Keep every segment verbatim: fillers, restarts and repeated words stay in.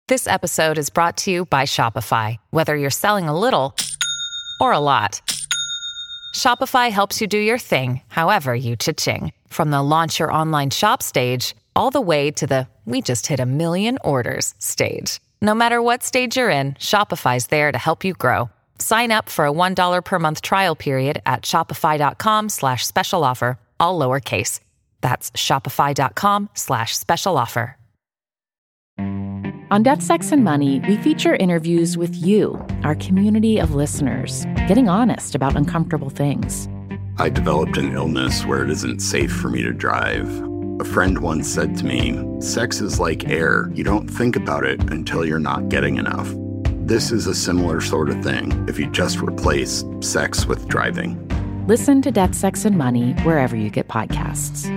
This episode is brought to you by Shopify. Whether you're selling a little or a lot, Shopify helps you do your thing, however you cha-ching. From the launch your online shop stage, all the way to the we just hit a million orders stage. No matter what stage you're in, Shopify's there to help you grow. Sign up for a one dollar per month trial period at shopify.com slash special offer, all lowercase. That's shopify.com slash special offer. On Death, Sex, and Money, we feature interviews with you, our community of listeners, getting honest about uncomfortable things. I developed an illness where it isn't safe for me to drive. A friend once said to me, sex is like air. You don't think about it until you're not getting enough. This is a similar sort of thing if you just replace sex with driving. Listen to Death, Sex, and Money wherever you get podcasts.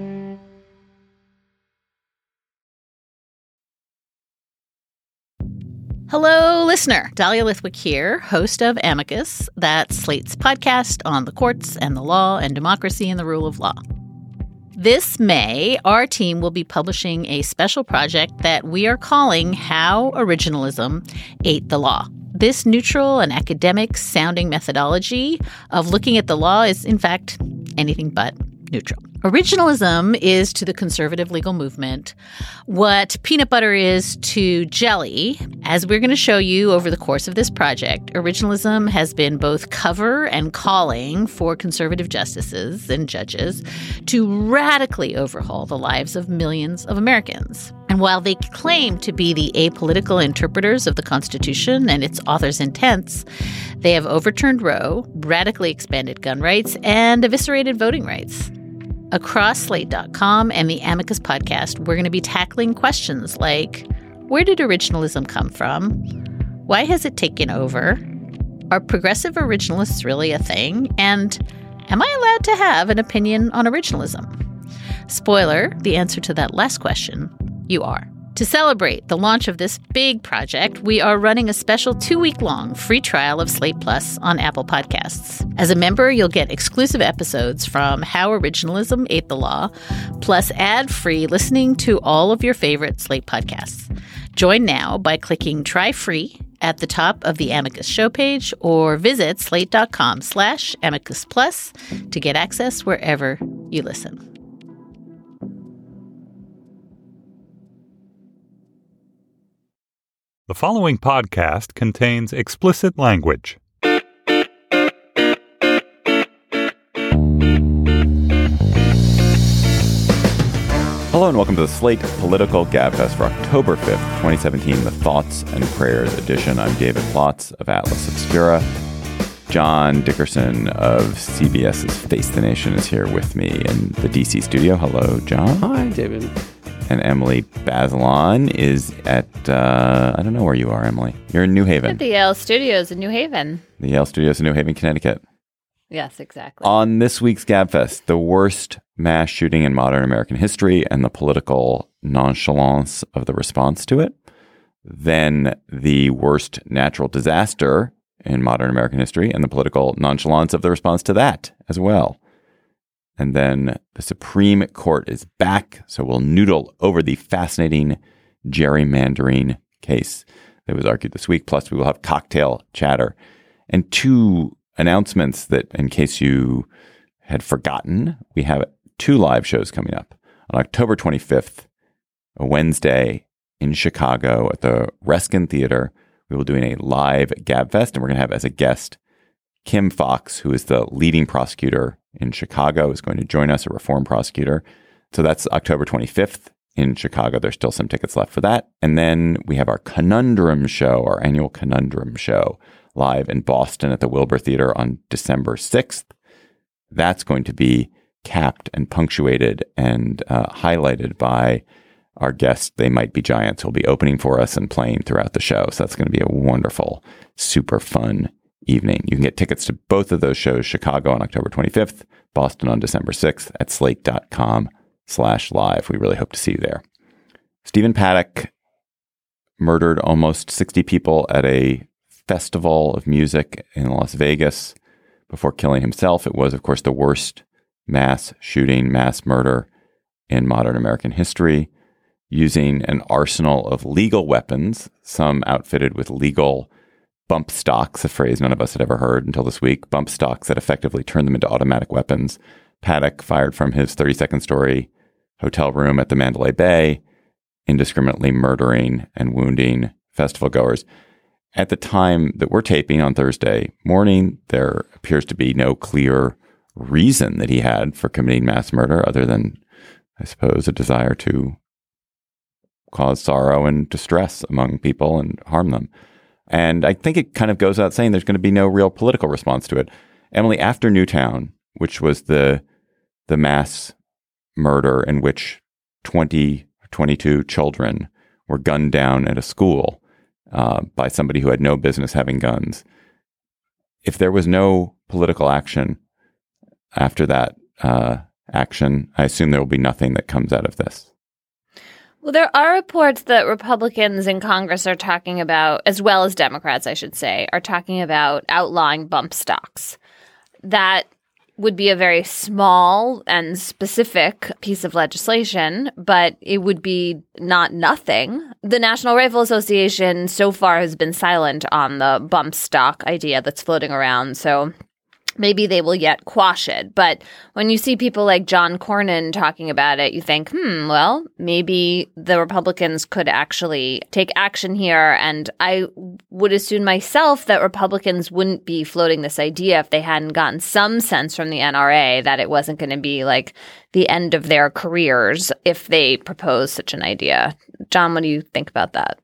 Hello, listener. Dahlia Lithwick here, host of Amicus, that's Slate's podcast on the courts and the law and democracy and the rule of law. This May, our team will be publishing a special project that we are calling How Originalism Ate the Law. This neutral and academic-sounding methodology of looking at the law is, in fact, anything but neutral. Originalism is to the conservative legal movement what peanut butter is to jelly. As we're going to show you over the course of this project, originalism has been both cover and calling for conservative justices and judges to radically overhaul the lives of millions of Americans. And while they claim to be the apolitical interpreters of the Constitution and its author's intents, they have overturned Roe, radically expanded gun rights, and eviscerated voting rights. Across Slate dot com and the Amicus podcast, we're going to be tackling questions like, where did originalism come from? Why has it taken over? Are progressive originalists really a thing? And am I allowed to have an opinion on originalism? Spoiler, the answer to that last question, you are. To celebrate the launch of this big project, we are running a special two-week-long free trial of Slate Plus on Apple Podcasts. As a member, you'll get exclusive episodes from How Originalism Ate the Law, plus ad-free listening to all of your favorite Slate podcasts. Join now by clicking Try Free at the top of the Amicus show page or visit slate.com slash Amicus Plus to get access wherever you listen. The following podcast contains explicit language. Hello and welcome to the Slate Political Gabfest for October fifth, twenty seventeen, the Thoughts and Prayers edition. I'm David Plotz of Atlas Obscura. John Dickerson of CBS's Face the Nation is here with me in the D C studio. Hello, John. Hi, David. And Emily Bazelon is at, uh, I don't know where you are, Emily. You're in New Haven. At the Yale Studios in New Haven. The Yale Studios in New Haven, Connecticut. Yes, exactly. On this week's Gabfest, the worst mass shooting in modern American history and the political nonchalance of the response to it. Then the worst natural disaster in modern American history and the political nonchalance of the response to that as well. And then the Supreme Court is back, so we'll noodle over the fascinating gerrymandering case that was argued this week. Plus, we will have cocktail chatter and two announcements that, in case you had forgotten, we have two live shows coming up. On October twenty-fifth, a Wednesday in Chicago at the Reskin Theater, we will be doing a live Gabfest, and we're going to have as a guest Kim Foxx, who is the leading prosecutor in Chicago, is going to join us, a reform prosecutor. So that's October twenty-fifth in Chicago. There's still some tickets left for that. And then we have our Conundrum show, our annual Conundrum show, live in Boston at the Wilbur Theater on December sixth. That's going to be capped and punctuated and uh, highlighted by our guest, They Might Be Giants, who will be opening for us and playing throughout the show. So that's going to be a wonderful, super fun evening. You can get tickets to both of those shows, Chicago on October twenty-fifth, Boston on December sixth at slate.com slash live. We really hope to see you there. Stephen Paddock murdered almost sixty people at a festival of music in Las Vegas before killing himself. It was, of course, the worst mass shooting, mass murder in modern American history. using an arsenal of legal weapons, some outfitted with legal bump stocks, a phrase none of us had ever heard until this week, bump stocks that effectively turn them into automatic weapons. Paddock fired from his thirty-second story hotel room at the Mandalay Bay, indiscriminately murdering and wounding festival goers. At the time that we're taping on Thursday morning, there appears to be no clear reason that he had for committing mass murder other than, I suppose, a desire to cause sorrow and distress among people and harm them. And I think it kind of goes without saying there's going to be no real political response to it. Emily, after Newtown, which was the the mass murder in which twenty, twenty-two children were gunned down at a school uh, by somebody who had no business having guns. If there was no political action after that uh, action, I assume there will be nothing that comes out of this. Well, there are reports that Republicans in Congress are talking about, as well as Democrats, I should say, are talking about outlawing bump stocks. That would be a very small and specific piece of legislation, but it would be not nothing. The National Rifle Association so far has been silent on the bump stock idea that's floating around, so maybe they will yet quash it. But when you see people like John Cornyn talking about it, you think, hmm, well, maybe the Republicans could actually take action here. And I would assume myself that Republicans wouldn't be floating this idea if they hadn't gotten some sense from the N R A that it wasn't going to be like the end of their careers if they propose such an idea. John, what do you think about that?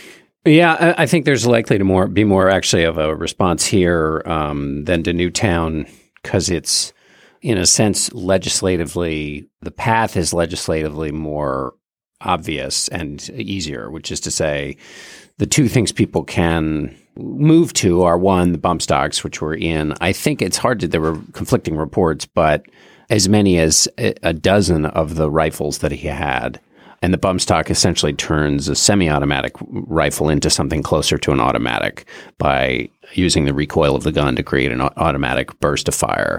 Yeah, I think there's likely to more be more actually of a response here um, than to Newtown because it's, in a sense, legislatively, the path is legislatively more obvious and easier, which is to say the two things people can move to are, one, the bump stocks, which were in, I think it's hard to, there were conflicting reports, but as many as a dozen of the rifles that he had. And the bump stock essentially turns a semi-automatic rifle into something closer to an automatic by using the recoil of the gun to create an automatic burst of fire.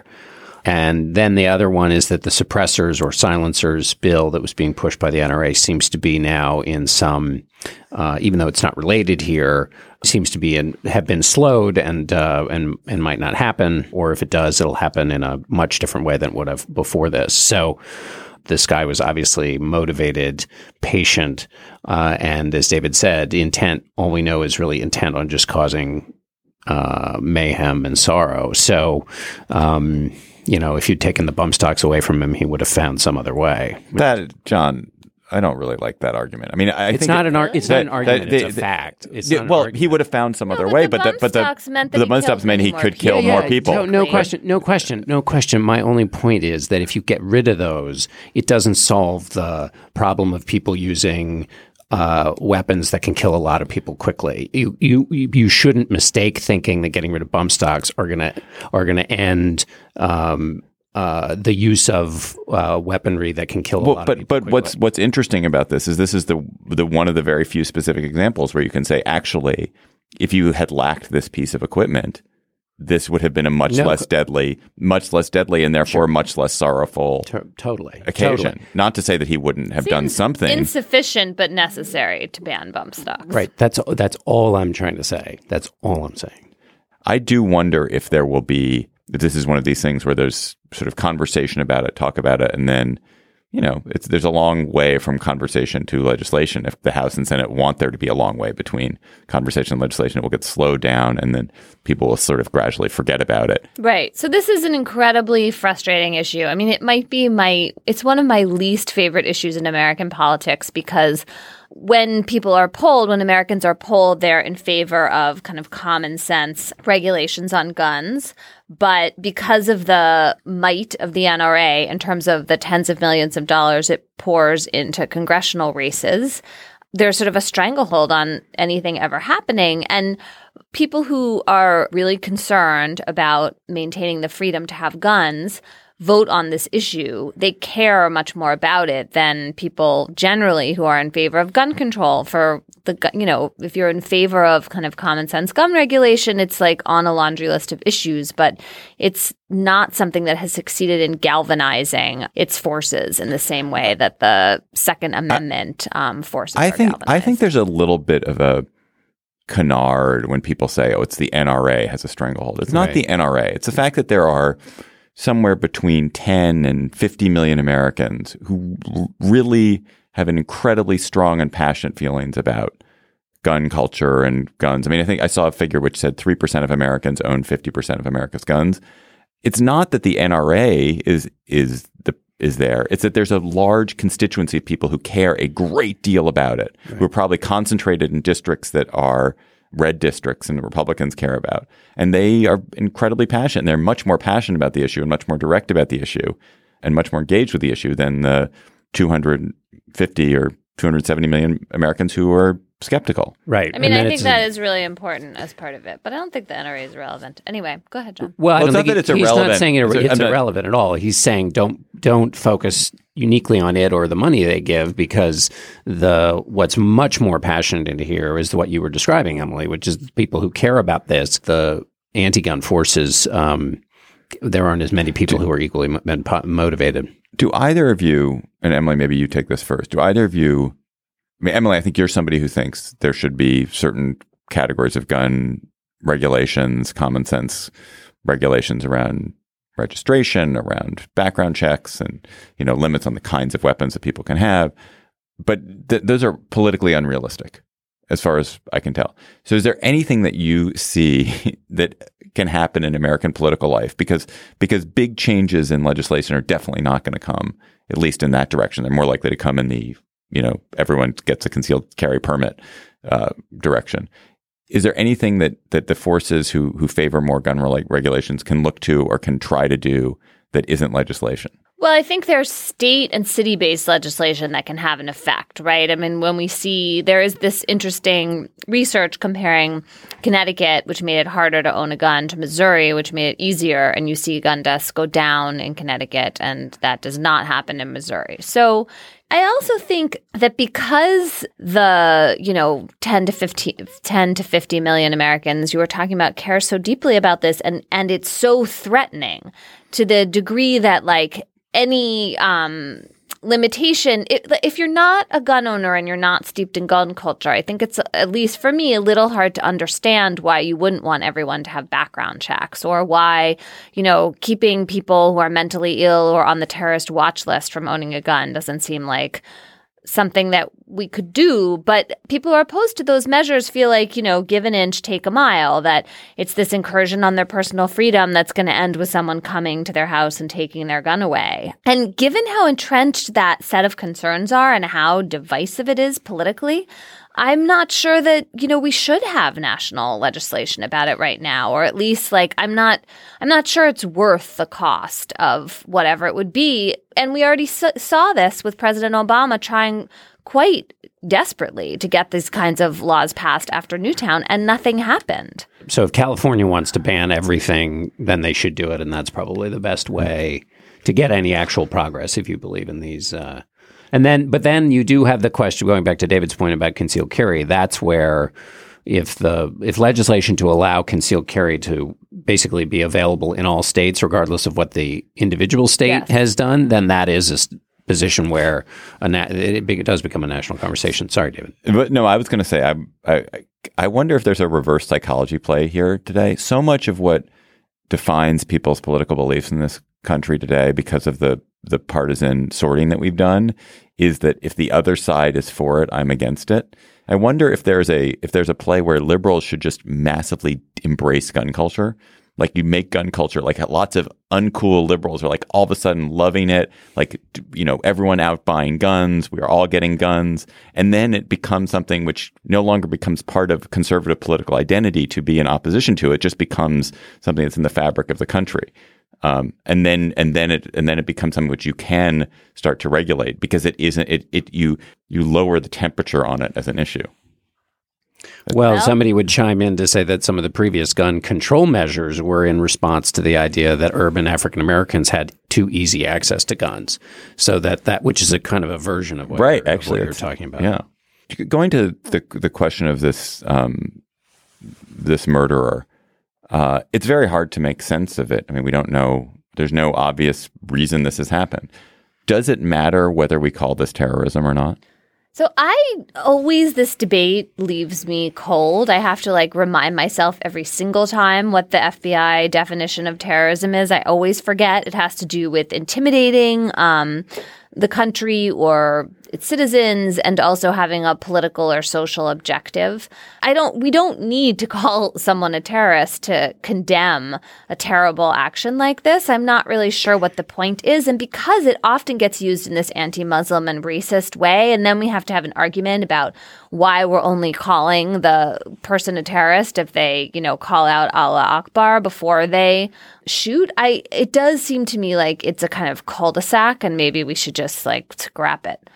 And then the other one is that the suppressors or silencers bill that was being pushed by the N R A seems to be now in some, uh, even though it's not related here, seems to be in, have been slowed and uh, and and might not happen. Or if it does, it'll happen in a much different way than it would have before this. So this guy was obviously motivated, patient, uh, and as David said, intent, all we know is really intent on just causing uh, mayhem and sorrow. So, um, you know, if you'd taken the bump stocks away from him, he would have found some other way. That, John, I don't really like that argument. I mean, I it's think not it, an ar- it's that, not an argument. That, it's they, a fact. It's yeah, not well, an he would have found some no, other but way, the but the, but the, meant that the he bump stocks meant he could people. kill yeah, more yeah, people. No, no right? question. No question. No question. My only point is that if you get rid of those, it doesn't solve the problem of people using uh, weapons that can kill a lot of people quickly. You you you shouldn't mistake thinking that getting rid of bump stocks are gonna are gonna end. Um, Uh, the use of uh, weaponry that can kill a well, lot but, of people. But quickly. what's what's interesting about this is this is the the one of the very few specific examples where you can say, actually, if you had lacked this piece of equipment, this would have been a much No. less deadly, much less deadly, and therefore Sure. much less sorrowful To- totally occasion. Totally. Not to say that he wouldn't have done Seems something. insufficient but necessary to ban bump stocks. Right. That's that's all I'm trying to say. That's all I'm saying. I do wonder if there will be, if this is one of these things where there's sort of conversation about it, talk about it, and then, you know, it's there's a long way from conversation to legislation. If the House and Senate want there to be a long way between conversation and legislation, it will get slowed down, and then people will sort of gradually forget about it. Right. So this is an incredibly frustrating issue. I mean, it might be my, it's one of my least favorite issues in American politics because when people are polled, when Americans are polled, they're in favor of kind of common sense regulations on guns. But because of the might of the N R A in terms of the tens of millions of dollars it pours into congressional races, there's sort of a stranglehold on anything ever happening. And people who are really concerned about maintaining the freedom to have guns vote on this issue, they care much more about it than people generally who are in favor of gun control. For the, you know, if you're in favor of kind of common sense gun regulation, it's like on a laundry list of issues, but it's not something that has succeeded in galvanizing its forces in the same way that the Second Amendment um, forces I are think galvanized. I think there's a little bit of a canard when people say, oh, it's the N R A has a stranglehold. It's not Right. the N R A. It's the fact that there are somewhere between ten and fifty million Americans who r- really have an incredibly strong and passionate feelings about gun culture and guns. I mean, I think I saw a figure which said three percent of Americans own fifty percent of America's guns. It's not that the N R A is is the is there. It's that there's a large constituency of people who care a great deal about it, right. who are probably concentrated in districts that are red districts and the Republicans care about. And they are incredibly passionate. They're much more passionate about the issue and much more direct about the issue and much more engaged with the issue than the two hundred fifty or two hundred seventy million Americans who are skeptical. Right. I mean, And I then think it's that a- is really important as part of it, but I don't think the N R A is relevant. Anyway, go ahead, John. Well, I Well, don't it's not think that he- it's he's irrelevant. not saying it, It's it's, a- I'm not- irrelevant at all. He's saying don't don't focus uniquely on it or the money they give, because the what's much more passionate into here is what you were describing, Emily, which is the people who care about this, the anti-gun forces. Um, there aren't as many people who are equally mo- mo- motivated. Do either of you, and Emily, maybe you take this first, do either of you, I mean, Emily, I think you're somebody who thinks there should be certain categories of gun regulations, common sense regulations around registration, around background checks, and, you know, limits on the kinds of weapons that people can have. But th- those are politically unrealistic, as far as I can tell. So is there anything that you see that can happen in American political life? Because because big changes in legislation are definitely not going to come, at least in that direction. They're more likely to come in the, you know, everyone gets a concealed carry permit uh, direction. Is there anything that that the forces who who favor more gun reg- regulations can look to or can try to do that isn't legislation? Well, I think there's state and city-based legislation that can have an effect, right? I mean, when we see there is this interesting research comparing Connecticut, which made it harder to own a gun, to Missouri, which made it easier, and you see gun deaths go down in Connecticut, and that does not happen in Missouri. So I also think that because the, you know, ten to fifteen, ten to fifty million Americans you were talking about care so deeply about this, and, and it's so threatening to the degree that, like, any um, limitation, it, if you're not a gun owner and you're not steeped in gun culture, I think it's, at least for me, a little hard to understand why you wouldn't want everyone to have background checks, or why, you know, keeping people who are mentally ill or on the terrorist watch list from owning a gun doesn't seem like something that we could do. But people who are opposed to those measures feel like, you know, give an inch, take a mile, that it's this incursion on their personal freedom that's going to end with someone coming to their house and taking their gun away. And given how entrenched that set of concerns are and how divisive it is politically, I'm not sure that, you know, we should have national legislation about it right now, or at least, like, I'm not I'm not sure it's worth the cost of whatever it would be. And we already s- saw this with President Obama trying quite desperately to get these kinds of laws passed after Newtown, and nothing happened. So if California wants to ban everything, then they should do it, and that's probably the best way to get any actual progress if you believe in these. Uh, and then, but then you do have the question, going back to David's point about concealed carry. That's where, if the if legislation to allow concealed carry to basically be available in all states, regardless of what the individual state Yes. has done, then that is a s- position where a na- it, be- it does become a national conversation. Sorry, David. But no, I was going to say, I, I I wonder if there's a reverse psychology play here today. So much of what defines people's political beliefs in this country today, because of the the partisan sorting that we've done, is that if the other side is for it, I'm against it. I wonder if there's a if there's a play where liberals should just massively embrace gun culture. Like, you make gun culture, like lots of uncool liberals are like all of a sudden loving it. Like, you know, everyone out buying guns. We are all getting guns. And then it becomes something which no longer becomes part of conservative political identity to be in opposition to. It just becomes something that's in the fabric of the country. Um, and then and then it and then it becomes something which you can start to regulate, because it isn't it it you you lower the temperature on it as an issue. Well, Well- somebody would chime in to say that some of the previous gun control measures were in response to the idea that urban African Americans had too easy access to guns. So that, that which is a kind of a version of what, right, you're, actually, of what you're it's- talking about. Yeah. Going to the the question of this um, this murderer, uh, it's very hard to make sense of it. I mean, we don't know. There's no obvious reason this has happened. Does it matter whether we call this terrorism or not? So I always, this debate leaves me cold. I have to like remind myself every single time what the F B I definition of terrorism is. I always forget. It has to do with intimidating um, the country or its citizens and also having a political or social objective. I don't, we don't need to call someone a terrorist to condemn a terrible action like this. I'm not really sure what the point is. And because it often gets used in this anti-Muslim and racist way, and then we have to have an argument about why we're only calling the person a terrorist if they, you know, call out Allah Akbar before they shoot. I, it does seem to me like it's a kind of cul-de-sac and maybe we should just like scrap it.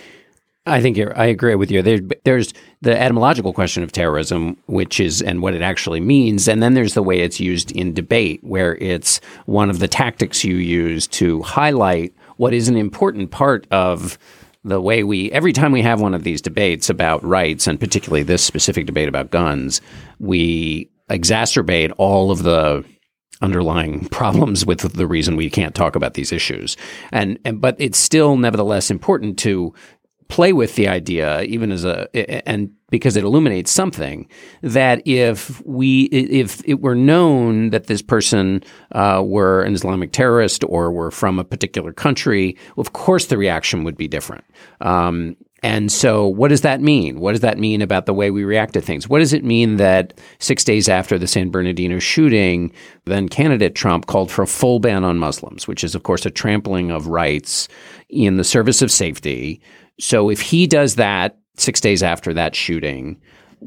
I think you're, I agree with you. There, there's the etymological question of terrorism, which is, and what it actually means. And then there's the way it's used in debate, where it's one of the tactics you use to highlight what is an important part of the way we, every time we have one of these debates about rights, and particularly this specific debate about guns, we exacerbate all of the underlying problems with the reason we can't talk about these issues. And, and but it's still nevertheless important to play with the idea, even as a, and because it illuminates something, that if we, if it were known that this person uh, were an Islamic terrorist or were from a particular country, of course the reaction would be different. Um, and so what does that mean? What does that mean about the way we react to things? What does it mean that six days after the San Bernardino shooting, then candidate Trump called for a full ban on Muslims, which is, of course, a trampling of rights in the service of safety. So if he does that six days after that shooting,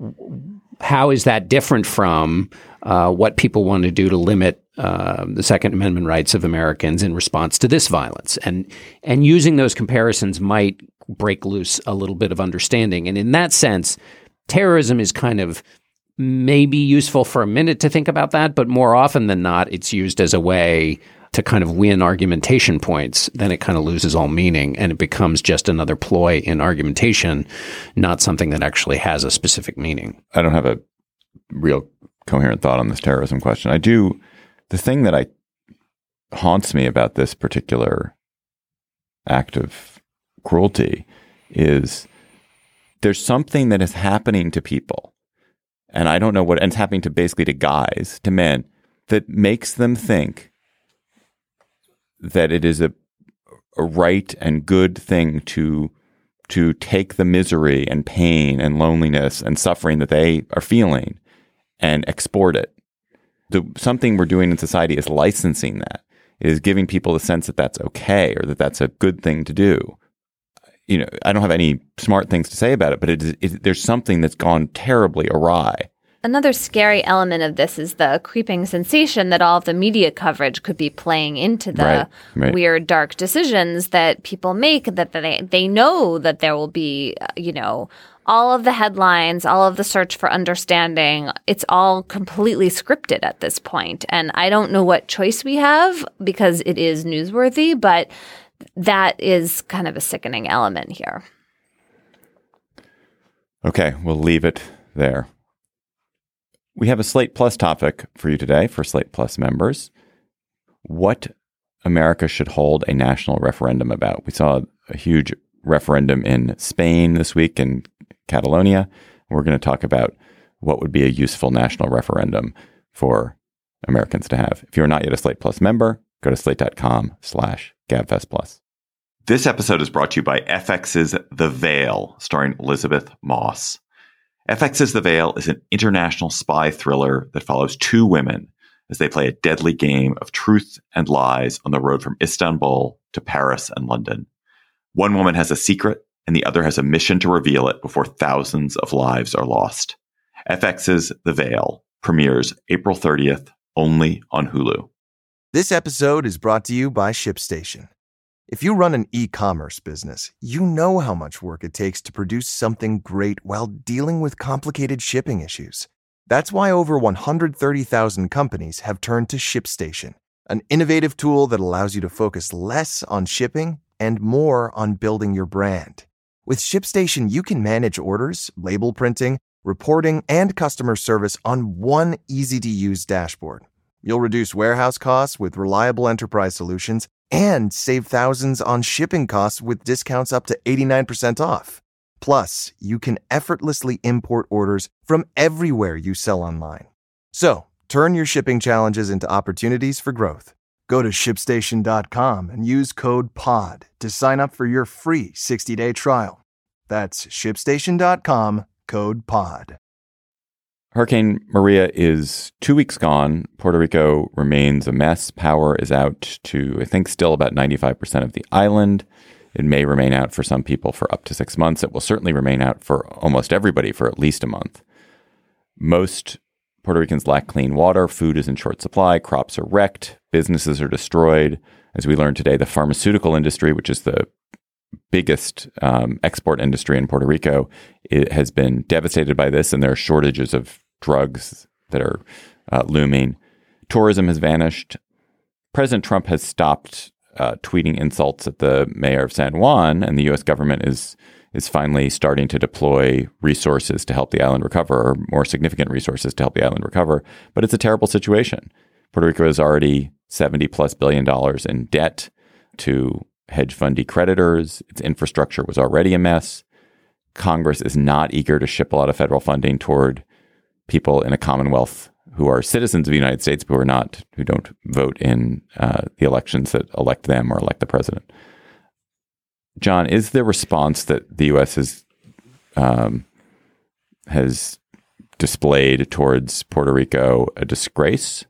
how is that different from uh, what people want to do to limit uh, the Second Amendment rights of Americans in response to this violence? And and using those comparisons might break loose a little bit of understanding. And in that sense, terrorism is kind of maybe useful for a minute to think about that, but more often than not, it's used as a way to kind of win argumentation points. Then it kind of loses all meaning and it becomes just another ploy in argumentation, not something that actually has a specific meaning. I don't have a real coherent thought on this terrorism question. I do. The thing that I haunts me about this particular act of cruelty is there's something that is happening to people. And I don't know what, and it's happening to basically to guys, to men, that makes them think that it is a, a right and good thing to to take the misery and pain and loneliness and suffering that they are feeling and export it. The, something we're doing in society is licensing that. It is giving people the sense that that's okay or that that's a good thing to do. You know, I don't have any smart things to say about it, but it is, it, there's something that's gone terribly awry. Another scary element of this is the creeping sensation that all of the media coverage could be playing into the Right, right. weird, dark decisions that people make, that they, they know that there will be, uh, you know, all of the headlines, all of the search for understanding. It's all completely scripted at this point. And I don't know what choice we have because it is newsworthy, but that is kind of a sickening element here. Okay, we'll leave it there. We have a Slate Plus topic for you today for Slate Plus members. What America should hold a national referendum about. We saw a huge referendum in Spain this week in Catalonia. We're going to talk about what would be a useful national referendum for Americans to have. If you're not yet a Slate Plus member, go to slate.com slash gabfest plus. This episode is brought to you by F X's The Veil, starring Elizabeth Moss. F X's The Veil is an international spy thriller that follows two women as they play a deadly game of truth and lies on the road from Istanbul to Paris and London. One woman has a secret and the other has a mission to reveal it before thousands of lives are lost. F X's The Veil premieres April thirtieth only on Hulu. This episode is brought to you by ShipStation. If you run an e-commerce business, you know how much work it takes to produce something great while dealing with complicated shipping issues. That's why over one hundred thirty thousand companies have turned to ShipStation, an innovative tool that allows you to focus less on shipping and more on building your brand. With ShipStation, you can manage orders, label printing, reporting, and customer service on one easy-to-use dashboard. You'll reduce warehouse costs with reliable enterprise solutions and save thousands on shipping costs with discounts up to eighty-nine percent off. Plus, you can effortlessly import orders from everywhere you sell online. So, turn your shipping challenges into opportunities for growth. Go to ship station dot com and use code P O D to sign up for your free sixty-day trial. That's ship station dot com, code P O D. Hurricane Maria is two weeks gone. Puerto Rico remains a mess. Power is out to, I think, still about ninety-five percent of the island. It may remain out for some people for up to six months. It will certainly remain out for almost everybody for at least a month. Most Puerto Ricans lack clean water. Food is in short supply. Crops are wrecked. Businesses are destroyed. As we learned today, the pharmaceutical industry, which is the biggest um, export industry in Puerto Rico, it has been devastated by this, and there are shortages of drugs that are uh, looming. Tourism has vanished. President Trump has stopped uh, tweeting insults at the mayor of San Juan, and the U S government is is finally starting to deploy resources to help the island recover, or more significant resources to help the island recover. But it's a terrible situation. Puerto Rico is already seventy plus billion dollars in debt to hedge fundy creditors. Its infrastructure was already a mess. Congress is not eager to ship a lot of federal funding toward people in a commonwealth who are citizens of the United States, but who are not, who don't vote in uh, the elections that elect them or elect the president. John, is the response that the U S has um, has displayed towards Puerto Rico a disgrace?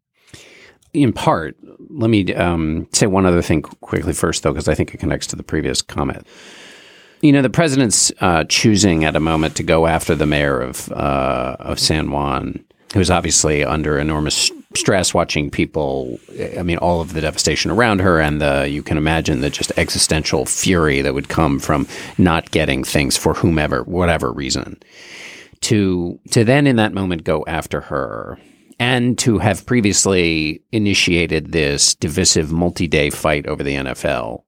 In part. Let me um, say one other thing quickly first, though, because I think it connects to the previous comment. You know, the president's uh, choosing at a moment to go after the mayor of uh, of San Juan, who's obviously under enormous stress watching people. I mean, all of the devastation around her, and the you can imagine the just existential fury that would come from not getting things for whomever, whatever reason. To to then in that moment go after her. And to have previously initiated this divisive multi-day fight over the N F L.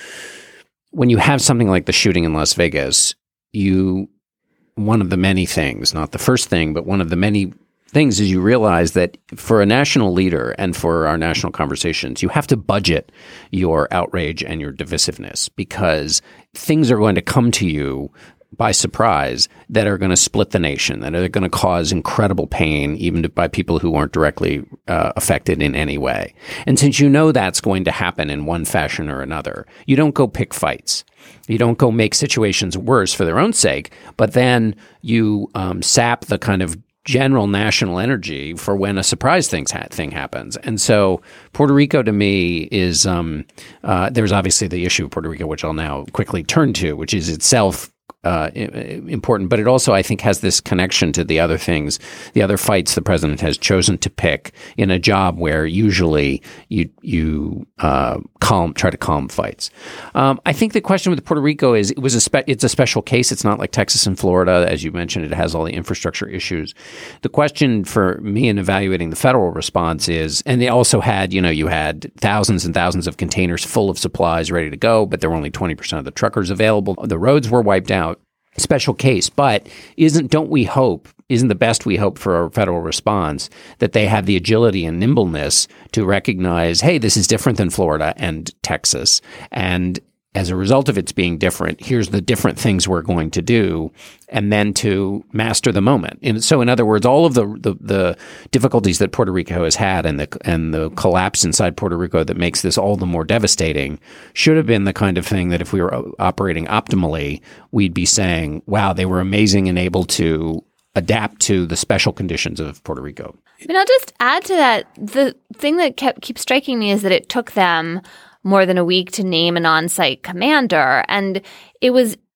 When you have something like the shooting in Las Vegas, you one of the many things, not the first thing, but one of the many things is you realize that for a national leader and for our national conversations, you have to budget your outrage and your divisiveness, because things are going to come to you by surprise that are going to split the nation, that are going to cause incredible pain, even to, by people who aren't directly uh, affected in any way. And since you know that's going to happen in one fashion or another, you don't go pick fights. You don't go make situations worse for their own sake, but then you um, sap the kind of general national energy for when a surprise things ha- thing happens. And so Puerto Rico to me is, um, uh, there's obviously the issue of Puerto Rico, which I'll now quickly turn to, which is itself Uh, important, but it also, I think, has this connection to the other things, the other fights the president has chosen to pick in a job where usually you you uh, calm, try to calm fights. Um, I think the question with Puerto Rico is it was a spe- it's a special case. It's not like Texas and Florida, as you mentioned. It has all the infrastructure issues. The question for me in evaluating the federal response is, and they also had, you know, you had thousands and thousands of containers full of supplies ready to go, but there were only twenty percent of the truckers available. The roads were wiped out. Special case, but isn't don't we hope, isn't the best we hope for a federal response that they have the agility and nimbleness to recognize, hey, this is different than Florida and Texas, and as a result of its being different, here's the different things we're going to do, and then to master the moment. And so, in other words, all of the, the the difficulties that Puerto Rico has had and the and the collapse inside Puerto Rico that makes this all the more devastating should have been the kind of thing that if we were operating optimally, we'd be saying, wow, they were amazing and able to adapt to the special conditions of Puerto Rico. I mean, I'll just add to that. The thing that kept keeps striking me is that it took them more than a week to name an on-site commander. And it was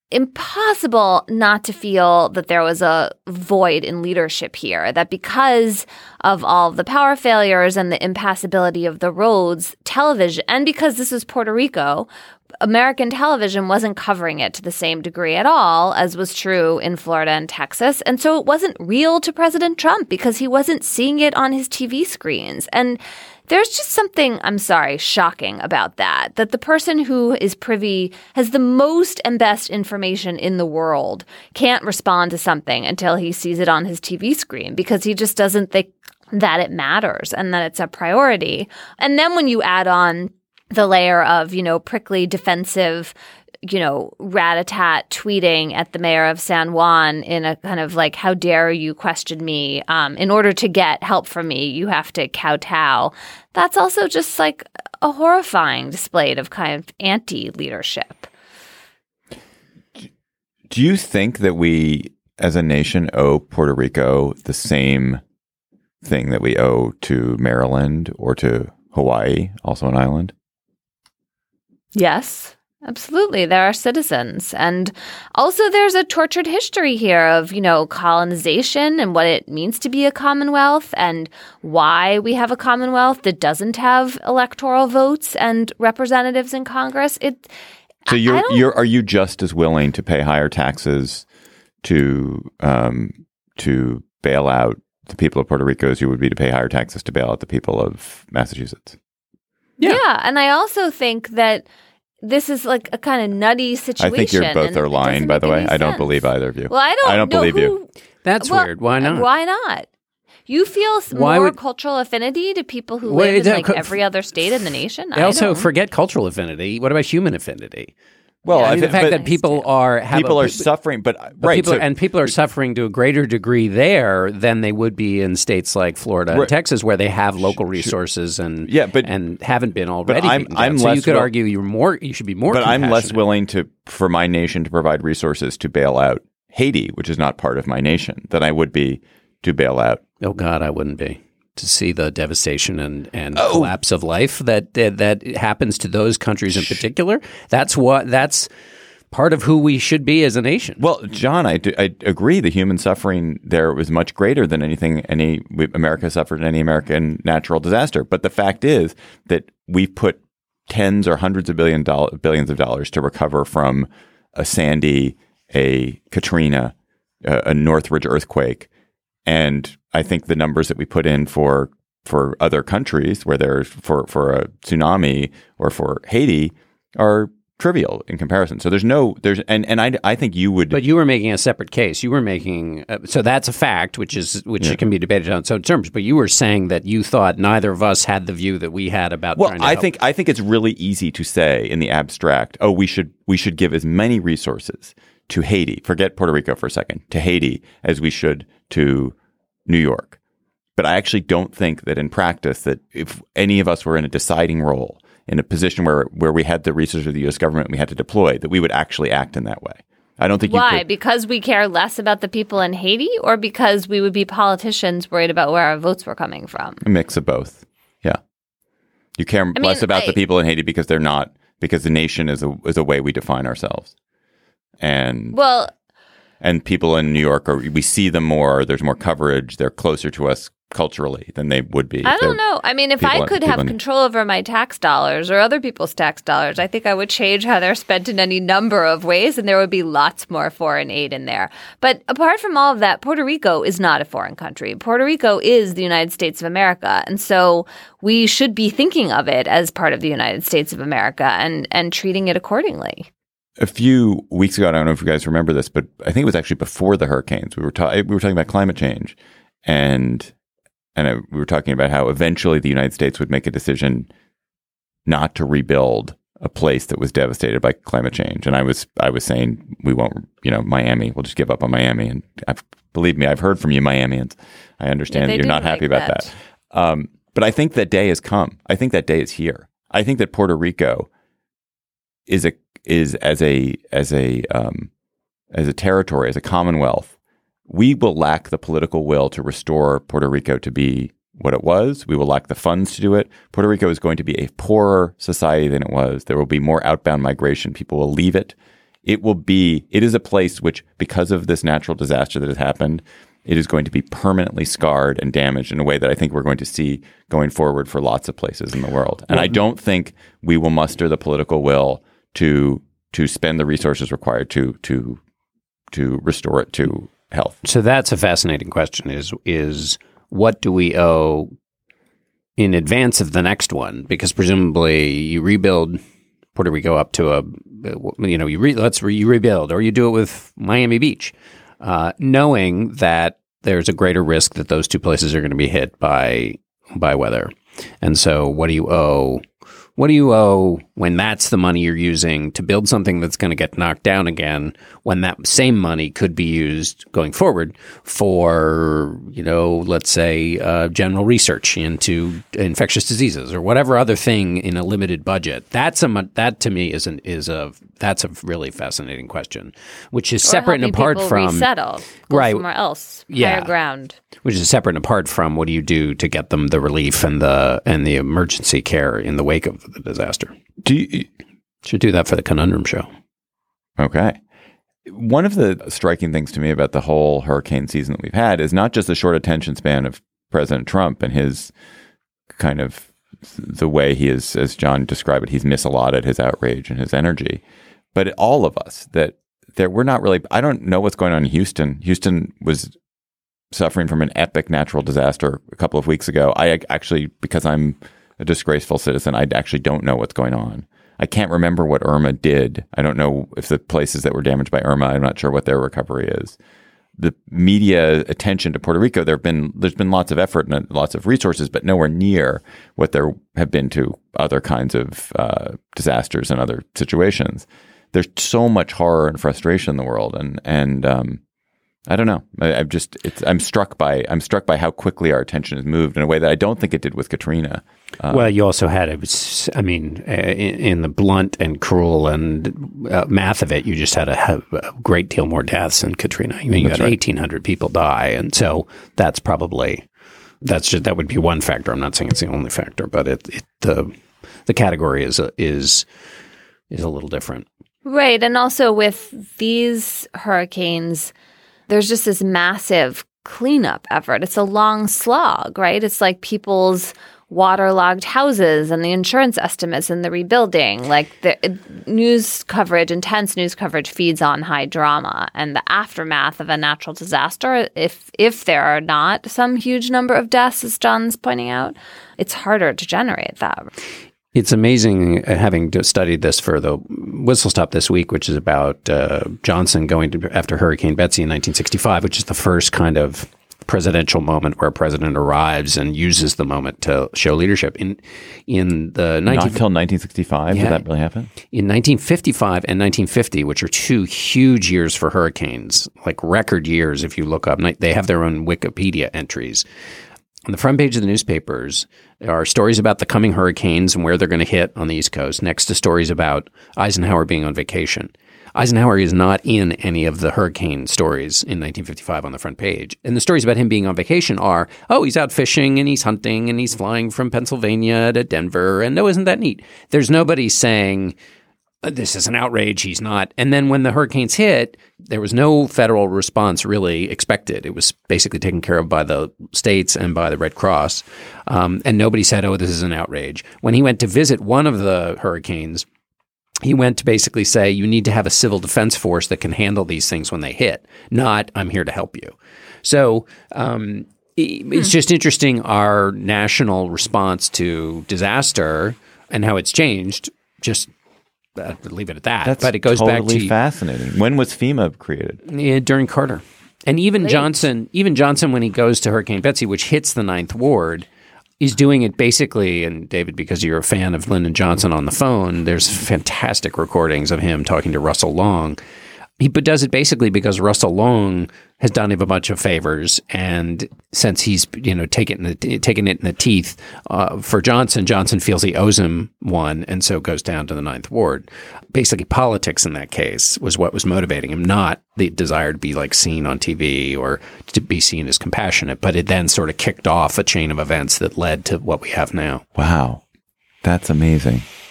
impossible not to feel that there was a void in leadership here, that because of all of the power failures and the impassability of the roads, television, and because this is Puerto Rico, American television wasn't covering it to the same degree at all as was true in Florida and Texas. And so it wasn't real to President Trump because he wasn't seeing it on his T V screens. And there's just something, I'm sorry, shocking about that, that the person who is privy, has the most and best information in the world, can't respond to something until he sees it on his T V screen because he just doesn't think that it matters and that it's a priority. And then when you add on the layer of, you know, prickly, defensive, you know, rat-a-tat tweeting at the mayor of San Juan in a kind of like, how dare you question me? Um, in order to get help from me, you have to kowtow. That's also just like a horrifying display of kind of anti-leadership. Do you think that we, as a nation, owe Puerto Rico the same thing that we owe to Maryland or to Hawaii, also an island? Yes, absolutely. There are citizens. And also there's a tortured history here of, you know, colonization and what it means to be a commonwealth and why we have a commonwealth that doesn't have electoral votes and representatives in Congress. It So you're you're are you just as willing to pay higher taxes to um to bail out the people of Puerto Rico as you would be to pay higher taxes to bail out the people of Massachusetts? Yeah. yeah. And I also think that this is like a kind of nutty situation. I think you're both are lying, by the way. I don't sense. believe either of you. Well, I don't, I don't know believe who, you. That's well, weird. Why not? Why not? You feel Why more would, cultural affinity to people who well, live in uh, like co- every other state in the nation? I I also don't. forget cultural affinity. What about human affinity? Well, yeah, I I mean, think, the fact but that people are have people a, are suffering, but, but right, people, so, and people are suffering to a greater degree there than they would be in states like Florida and right. Texas, where they have local resources and yeah, but, and haven't been already. But I'm, beaten I'm down. So less you could will, argue you're more. You should be more. But I'm less willing to for my nation to provide resources to bail out Haiti, which is not part of my nation, than I would be to bail out. Oh God, I wouldn't be. To see the devastation and, and oh. collapse of life that, that that happens to those countries in particular. That's what that's part of who we should be as a nation. Well, John, I, do, I agree. The human suffering there was much greater than anything any America suffered in any American natural disaster. But the fact is that we've put tens or hundreds of billion doll- billions of dollars to recover from a Sandy, a Katrina, a, a Northridge earthquake. And I think the numbers that we put in for for other countries, where there's for, for a tsunami or for Haiti, are trivial in comparison. So there's no there's and, and I, I think you would. But you were making a separate case. You were making uh, so that's a fact, which is which yeah. can be debated on its own terms. But you were saying that you thought neither of us had the view that we had about. Well, trying to I help. think I think it's really easy to say in the abstract. Oh, we should we should give as many resources to Haiti. Forget Puerto Rico for a second. To Haiti as we should to New York. But I actually don't think that in practice that if any of us were in a deciding role, in a position where, where we had the resources of the U S government we had to deploy, that we would actually act in that way. I don't think Why? you could. Because we care less about the people in Haiti, or because we would be politicians worried about where our votes were coming from? A mix of both. Yeah. You care I less mean, about I, the people in Haiti because they're not, because the nation is a, is a way we define ourselves. And well, and people in New York, are we see them more, there's more coverage, they're closer to us culturally than they would be. I don't know. I mean, if I could have in, control over my tax dollars or other people's tax dollars, I think I would change how they're spent in any number of ways, and there would be lots more foreign aid in there. But apart from all of that, Puerto Rico is not a foreign country. Puerto Rico is the United States of America, and so we should be thinking of it as part of the United States of America and, and treating it accordingly. A few weeks ago, I don't know if you guys remember this, but I think it was actually before the hurricanes. We were ta- we were talking about climate change, and and I, we were talking about how eventually the United States would make a decision not to rebuild a place that was devastated by climate change. And I was I was saying we won't, you know, Miami. We'll just give up on Miami. And I've, believe me, I've heard from you, Miamians. I understand yeah, that you're not like happy about that. that. Um, but I think that day has come. I think that day is here. I think that Puerto Rico is a is as a as a um, as a territory, as a commonwealth, we will lack the political will to restore Puerto Rico to be what it was. We will lack the funds to do it. Puerto Rico is going to be a poorer society than it was. There will be more outbound migration. People will leave it it will be, it is a place which, because of this natural disaster that has happened, it is going to be permanently scarred and damaged in a way that I think we're going to see going forward for lots of places in the world. And I don't think we will muster the political will to to spend the resources required to to to restore it to health. So that's a fascinating question, is is what do we owe in advance of the next one? Because presumably you rebuild Puerto Rico up to a, you know, you re, let's re, you rebuild, or you do it with Miami Beach, uh, knowing that there's a greater risk that those two places are going to be hit by by weather. And so what do you owe? What do you owe when that's the money you're using to build something that's going to get knocked down again, when that same money could be used going forward for, you know, let's say uh, general research into infectious diseases or whatever other thing in a limited budget? That's a that to me is an is a that's a really fascinating question, which is or separate and apart from resettle, go right somewhere else, yeah, higher ground. Which is separate and apart from what do you do to get them the relief and the and the emergency care in the wake of the disaster. Do you should do that for the Conundrum Show. Okay. One of the striking things to me about the whole hurricane season that we've had is not just the short attention span of President Trump and his kind of the way he is, as John described it, he's misallotted his outrage and his energy, but all of us that that we're not really. I don't know what's going on in Houston. Houston was suffering from an epic natural disaster a couple of weeks ago. I actually, because I'm a disgraceful citizen, I actually don't know what's going on. I can't remember what Irma did. I don't know if the places that were damaged by Irma, I'm not sure what their recovery is. The media attention to Puerto Rico, there have been, there's been lots of effort and lots of resources, but nowhere near what there have been to other kinds of uh, disasters and other situations. There's so much horror and frustration in the world, and and um, I don't know. I, I'm just it's, I'm struck by I'm struck by how quickly our attention has moved in a way that I don't think it did with Katrina. Uh, well, you also had it was, I mean, uh, in, in the blunt and cruel and uh, math of it, you just had a, have a great deal more deaths than Katrina. I mean, you had right. eighteen hundred people die, and so that's probably that's just that would be one factor. I'm not saying it's the only factor, but it, it the the category is a, is is a little different. Right. And also with these hurricanes, there's just this massive cleanup effort. It's a long slog, right? It's like people's waterlogged houses and the insurance estimates and the rebuilding. Like the news coverage, intense news coverage feeds on high drama. And the aftermath of a natural disaster, if if there are not some huge number of deaths, as John's pointing out, it's harder to generate that. It's amazing, uh, having studied this for the Whistle Stop this week, which is about uh, Johnson going to, after Hurricane Betsy in nineteen sixty-five, which is the first kind of presidential moment where a president arrives and uses the moment to show leadership. In in the nineteen Not until nineteen sixty-five, yeah, did that really happen? In nineteen fifty-five and nineteen fifty, which are two huge years for hurricanes, like record years if you look up. They have their own Wikipedia entries. On the front page of the newspapers, there are stories about the coming hurricanes and where they're going to hit on the East Coast, next to stories about Eisenhower being on vacation. Eisenhower is not in any of the hurricane stories in nineteen fifty-five on the front page. And the stories about him being on vacation are, oh, he's out fishing and he's hunting and he's flying from Pennsylvania to Denver. And no, isn't that neat? There's nobody saying, this is an outrage, he's not. And then when the hurricanes hit, there was no federal response really expected. It was basically taken care of by the states and by the Red Cross. Um, and nobody said, oh, this is an outrage. When he went to visit one of the hurricanes, he went to basically say, you need to have a civil defense force that can handle these things when they hit, not I'm here to help you. So um, it's just interesting, our national response to disaster and how it's changed. Just Uh, leave it at that. That's but it goes totally back to fascinating. When was FEMA created? Yeah, during Carter. And even Late. Johnson, even Johnson, when he goes to Hurricane Betsy, which hits the Ninth Ward, is doing it basically, and David, because you're a fan of Lyndon Johnson on the phone, there's fantastic recordings of him talking to Russell Long. He does it basically because Russell Long has done him a bunch of favors, and since he's you know taken the, taken it in the teeth uh, for Johnson, Johnson feels he owes him one, and so goes down to the Ninth Ward. Basically, politics in that case was what was motivating him, not the desire to be like seen on T V or to be seen as compassionate. But it then sort of kicked off a chain of events that led to what we have now. Wow, that's amazing.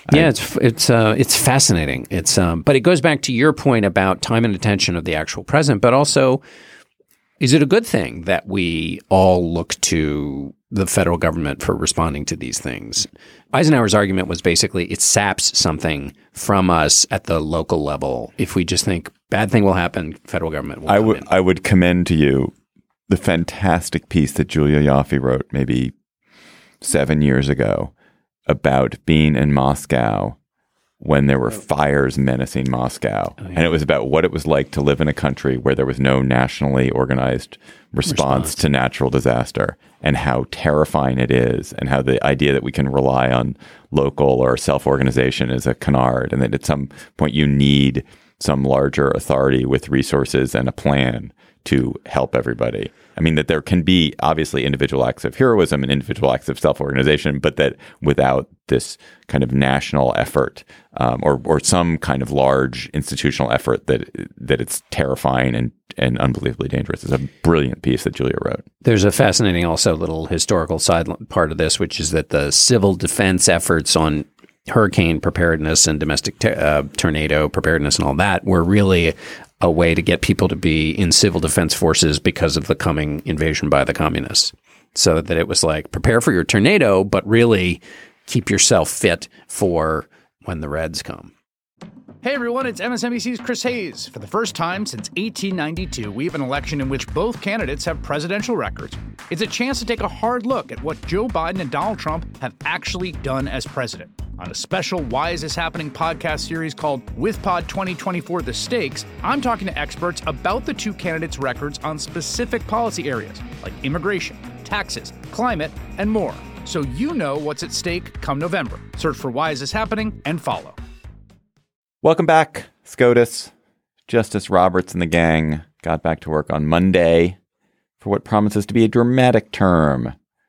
Yeah, I, it's it's uh, it's fascinating. It's um, but it goes back to your point about time and attention of the actual president, but also, is it a good thing that we all look to the federal government for responding to these things? Eisenhower's argument was basically it saps something from us at the local level. If we just think bad thing will happen, federal government will I come would in. I would commend to you the fantastic piece that Julia Yaffe wrote maybe seven years ago about being in Moscow when there were fires menacing Moscow. Oh, yeah. And it was about what it was like to live in a country where there was no nationally organized response, response to natural disaster, and how terrifying it is, and how the idea that we can rely on local or self-organization is a canard, and that at some point you need some larger authority with resources and a plan to help everybody. I mean, that there can be obviously individual acts of heroism and individual acts of self-organization, but that without this kind of national effort um, or or some kind of large institutional effort, that that it's terrifying and, and unbelievably dangerous. It's a brilliant piece that Julia wrote. There's a fascinating also little historical side part of this, which is that the civil defense efforts on hurricane preparedness and domestic t- uh, tornado preparedness and all that were really a way to get people to be in civil defense forces because of the coming invasion by the communists. So that it was like, prepare for your tornado, but really keep yourself fit for when the Reds come. Hey everyone, it's M S N B C's Chris Hayes. For the first time since eighteen ninety-two, we have an election in which both candidates have presidential records. It's a chance to take a hard look at what Joe Biden and Donald Trump have actually done as president. On a special Why Is This Happening podcast series called With Pod twenty twenty-four The Stakes, I'm talking to experts about the two candidates' records on specific policy areas like immigration, taxes, climate, and more. So you know what's at stake come November. Search for Why Is This Happening and follow. Welcome back, SCOTUS. Justice Roberts and the gang got back to work on Monday for what promises to be a dramatic term,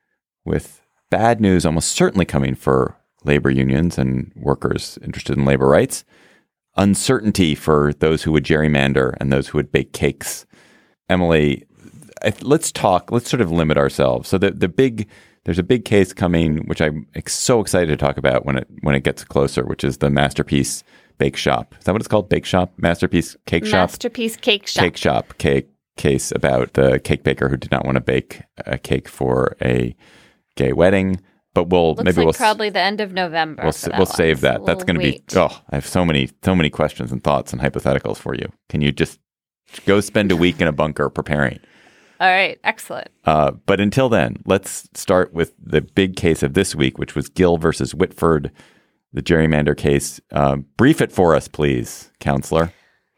with bad news almost certainly coming for labor unions and workers interested in labor rights, uncertainty for those who would gerrymander and those who would bake cakes. Emily, let's talk, let's sort of limit ourselves. So the, the big, there's a big case coming, which I'm so excited to talk about when it when it gets closer, which is the Masterpiece Bake Shop. Is that what it's called? Bake Shop? Masterpiece Cake Shop? Masterpiece Cake Shop. Cake Shop cake case about the cake baker who did not want to bake a cake for a gay wedding. But we'll Looks maybe like we'll probably the end of November. We'll, for that we'll one. save that. So That's we'll going to be. Oh, I have so many so many questions and thoughts and hypotheticals for you. Can you just go spend a week in a bunker preparing? All right, excellent. Uh, but until then, let's start with the big case of this week, which was Gill versus Whitford, the gerrymander case. Uh, brief it for us, please, counselor.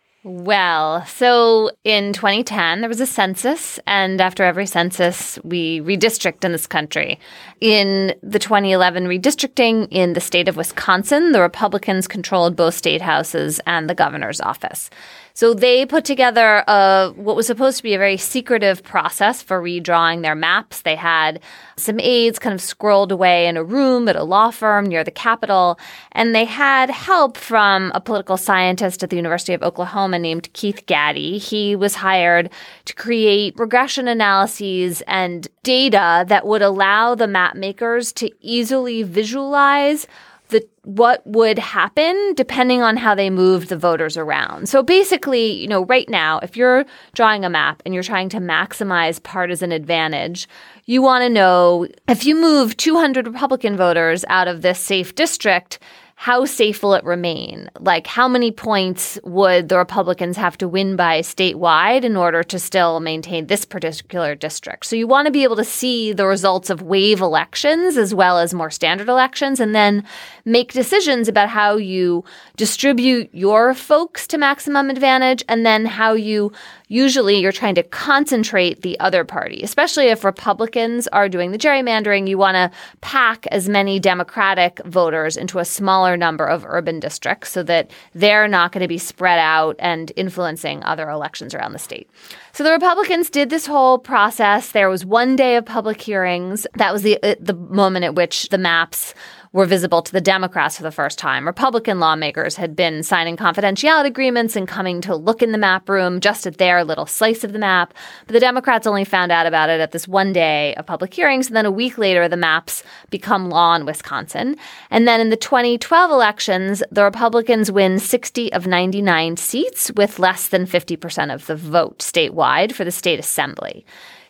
Well, so in twenty ten, there was a census, and after every census, we redistrict in this country. In the twenty eleven redistricting in the state of Wisconsin, the Republicans controlled both state houses and the governor's office. So they put together a, what was supposed to be a very secretive process for redrawing their maps. They had some aides kind of squirreled away in a room at a law firm near the Capitol, and they had help from a political scientist at the University of Oklahoma named Keith Gaddy. He was hired to create regression analyses and data that would allow the map makers to easily visualize the what would happen depending on how they moved the voters around. So basically, you know, right now, if you're drawing a map and you're trying to maximize partisan advantage, you want to know if you move two hundred Republican voters out of this safe district, how safe will it remain? Like, how many points would the Republicans have to win by statewide in order to still maintain this particular district? So you want to be able to see the results of wave elections as well as more standard elections, and then make decisions about how you distribute your folks to maximum advantage, and then how you usually you're trying to concentrate the other party, especially if Republicans are doing the gerrymandering. You want to pack as many Democratic voters into a smaller number of urban districts so that they're not going to be spread out and influencing other elections around the state. So the Republicans did this whole process. There was one day of public hearings. That was the the moment at which the maps were visible to the Democrats for the first time. Republican lawmakers had been signing confidentiality agreements and coming to look in the map room just at their little slice of the map. But the Democrats only found out about it at this one day of public hearings. And then a week later, the maps become law in Wisconsin. And then in the twenty twelve elections, the Republicans win sixty of ninety-nine seats with less than fifty percent of the vote statewide for the state assembly.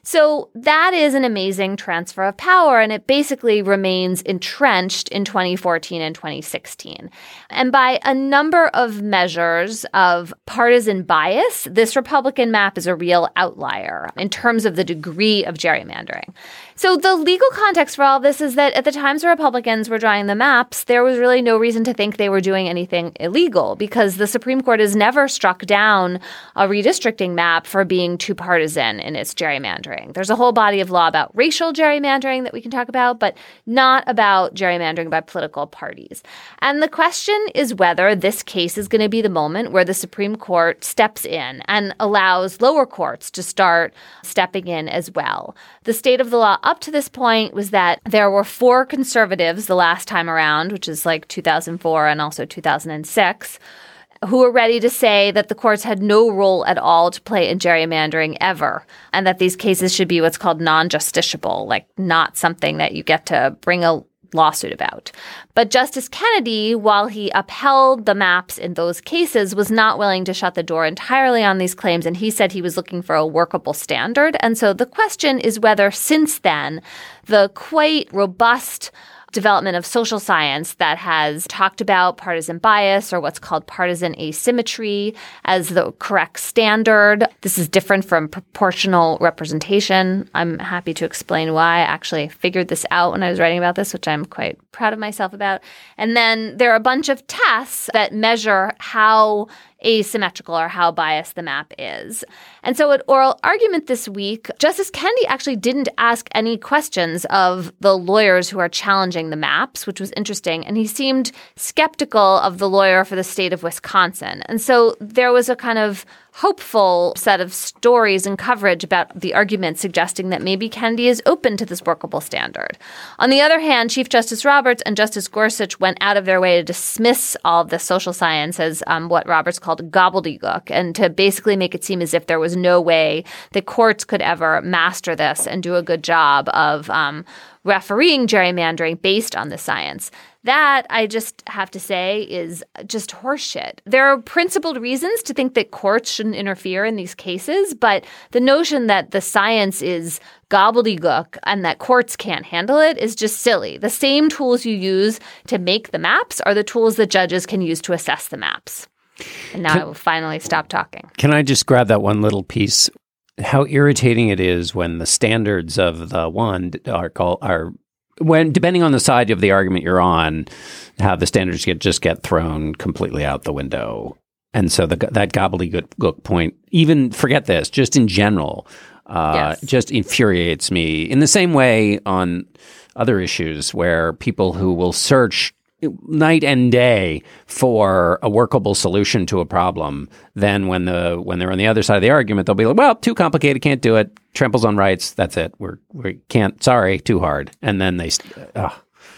So that is an amazing transfer of power, and it basically remains entrenched in twenty fourteen and twenty sixteen. And by a number of measures of partisan bias, this Republican map is a real outlier in terms of the degree of gerrymandering. So the legal context for all of this is that at the times the Republicans were drawing the maps, there was really no reason to think they were doing anything illegal because the Supreme Court has never struck down a redistricting map for being too partisan in its gerrymandering. There's a whole body of law about racial gerrymandering that we can talk about, but not about gerrymandering by political parties. And the question is whether this case is going to be the moment where the Supreme Court steps in and allows lower courts to start stepping in as well. The state of the law up to this point was that there were four conservatives the last time around, which is like two thousand four and also two thousand six, who were ready to say that the courts had no role at all to play in gerrymandering ever, and that these cases should be what's called non-justiciable, like not something that you get to bring a lawsuit about. But Justice Kennedy, while he upheld the maps in those cases, was not willing to shut the door entirely on these claims, and he said he was looking for a workable standard. And so the question is whether since then the quite robust development of social science that has talked about partisan bias or what's called partisan asymmetry as the correct standard. This is different from proportional representation. I'm happy to explain why. I actually figured this out when I was writing about this, which I'm quite proud of myself about. And then there are a bunch of tests that measure how asymmetrical or how biased the map is. And so at oral argument this week, Justice Kennedy actually didn't ask any questions of the lawyers who are challenging the maps, which was interesting. And he seemed skeptical of the lawyer for the state of Wisconsin. And so there was a kind of hopeful set of stories and coverage about the argument suggesting that maybe Kennedy is open to this workable standard. On the other hand, Chief Justice Roberts and Justice Gorsuch went out of their way to dismiss all of the social science as um, what Roberts called gobbledygook, and to basically make it seem as if there was no way that courts could ever master this and do a good job of um, refereeing gerrymandering based on the science. That, I just have to say, is just horseshit. There are principled reasons to think that courts shouldn't interfere in these cases, but the notion that the science is gobbledygook and that courts can't handle it is just silly. The same tools you use to make the maps are the tools that judges can use to assess the maps. And now can, I will finally stop talking. Can I just grab that one little piece? How irritating it is when the standards of the one are called are when, depending on the side of the argument you're on, how the standards get just get thrown completely out the window. And so the, that gobbledygook point, even forget this, just in general, uh, yes. just infuriates me in the same way on other issues where people who will search night and day for a workable solution to a problem, then when the when they're on the other side of the argument, they'll be like, well, too complicated, can't do it, tramples on rights, that's it, we're we can't, sorry, too hard. And then they uh.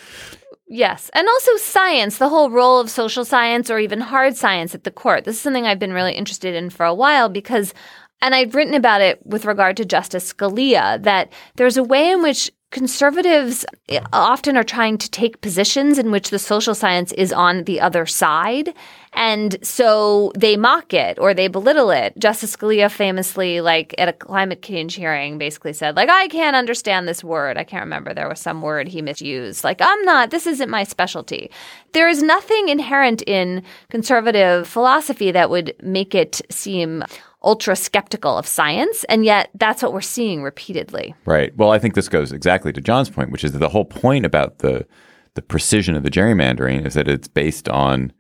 Yes. And also science, the whole role of social science or even hard science at the court. This is something I've been really interested in for a while because, and I've written about it with regard to Justice Scalia, that there's a way in which conservatives often are trying to take positions in which the social science is on the other side. And so they mock it or they belittle it. Justice Scalia famously, like at a climate change hearing, basically said, like, I can't understand this word. I can't remember. There was some word he misused. Like, I'm not, this isn't my specialty. There is nothing inherent in conservative philosophy that would make it seem ultra skeptical of science, and yet that's what we're seeing repeatedly. Right. Well, I think this goes exactly to John's point, which is that the whole point about the the precision of the gerrymandering is that it's based on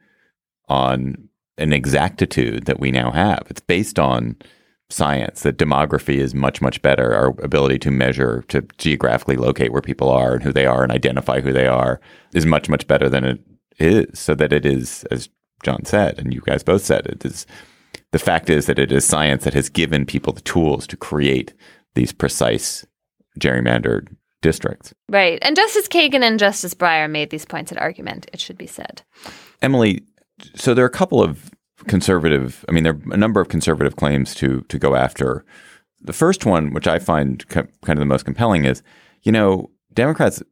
on an exactitude that we now have. It's based on science, that demography is much, much better. Our ability to measure, to geographically locate where people are and who they are and identify who they are is much, much better than it is. So that it is, as John said, and you guys both said, it is. The fact is that it is science that has given people the tools to create these precise gerrymandered districts. Right. And Justice Kagan and Justice Breyer made these points at argument, it should be said. Emily, so there are a couple of conservative, I mean, there are a number of conservative claims to to go after. The first one, which I find kind of the most compelling, is, you know, Democrats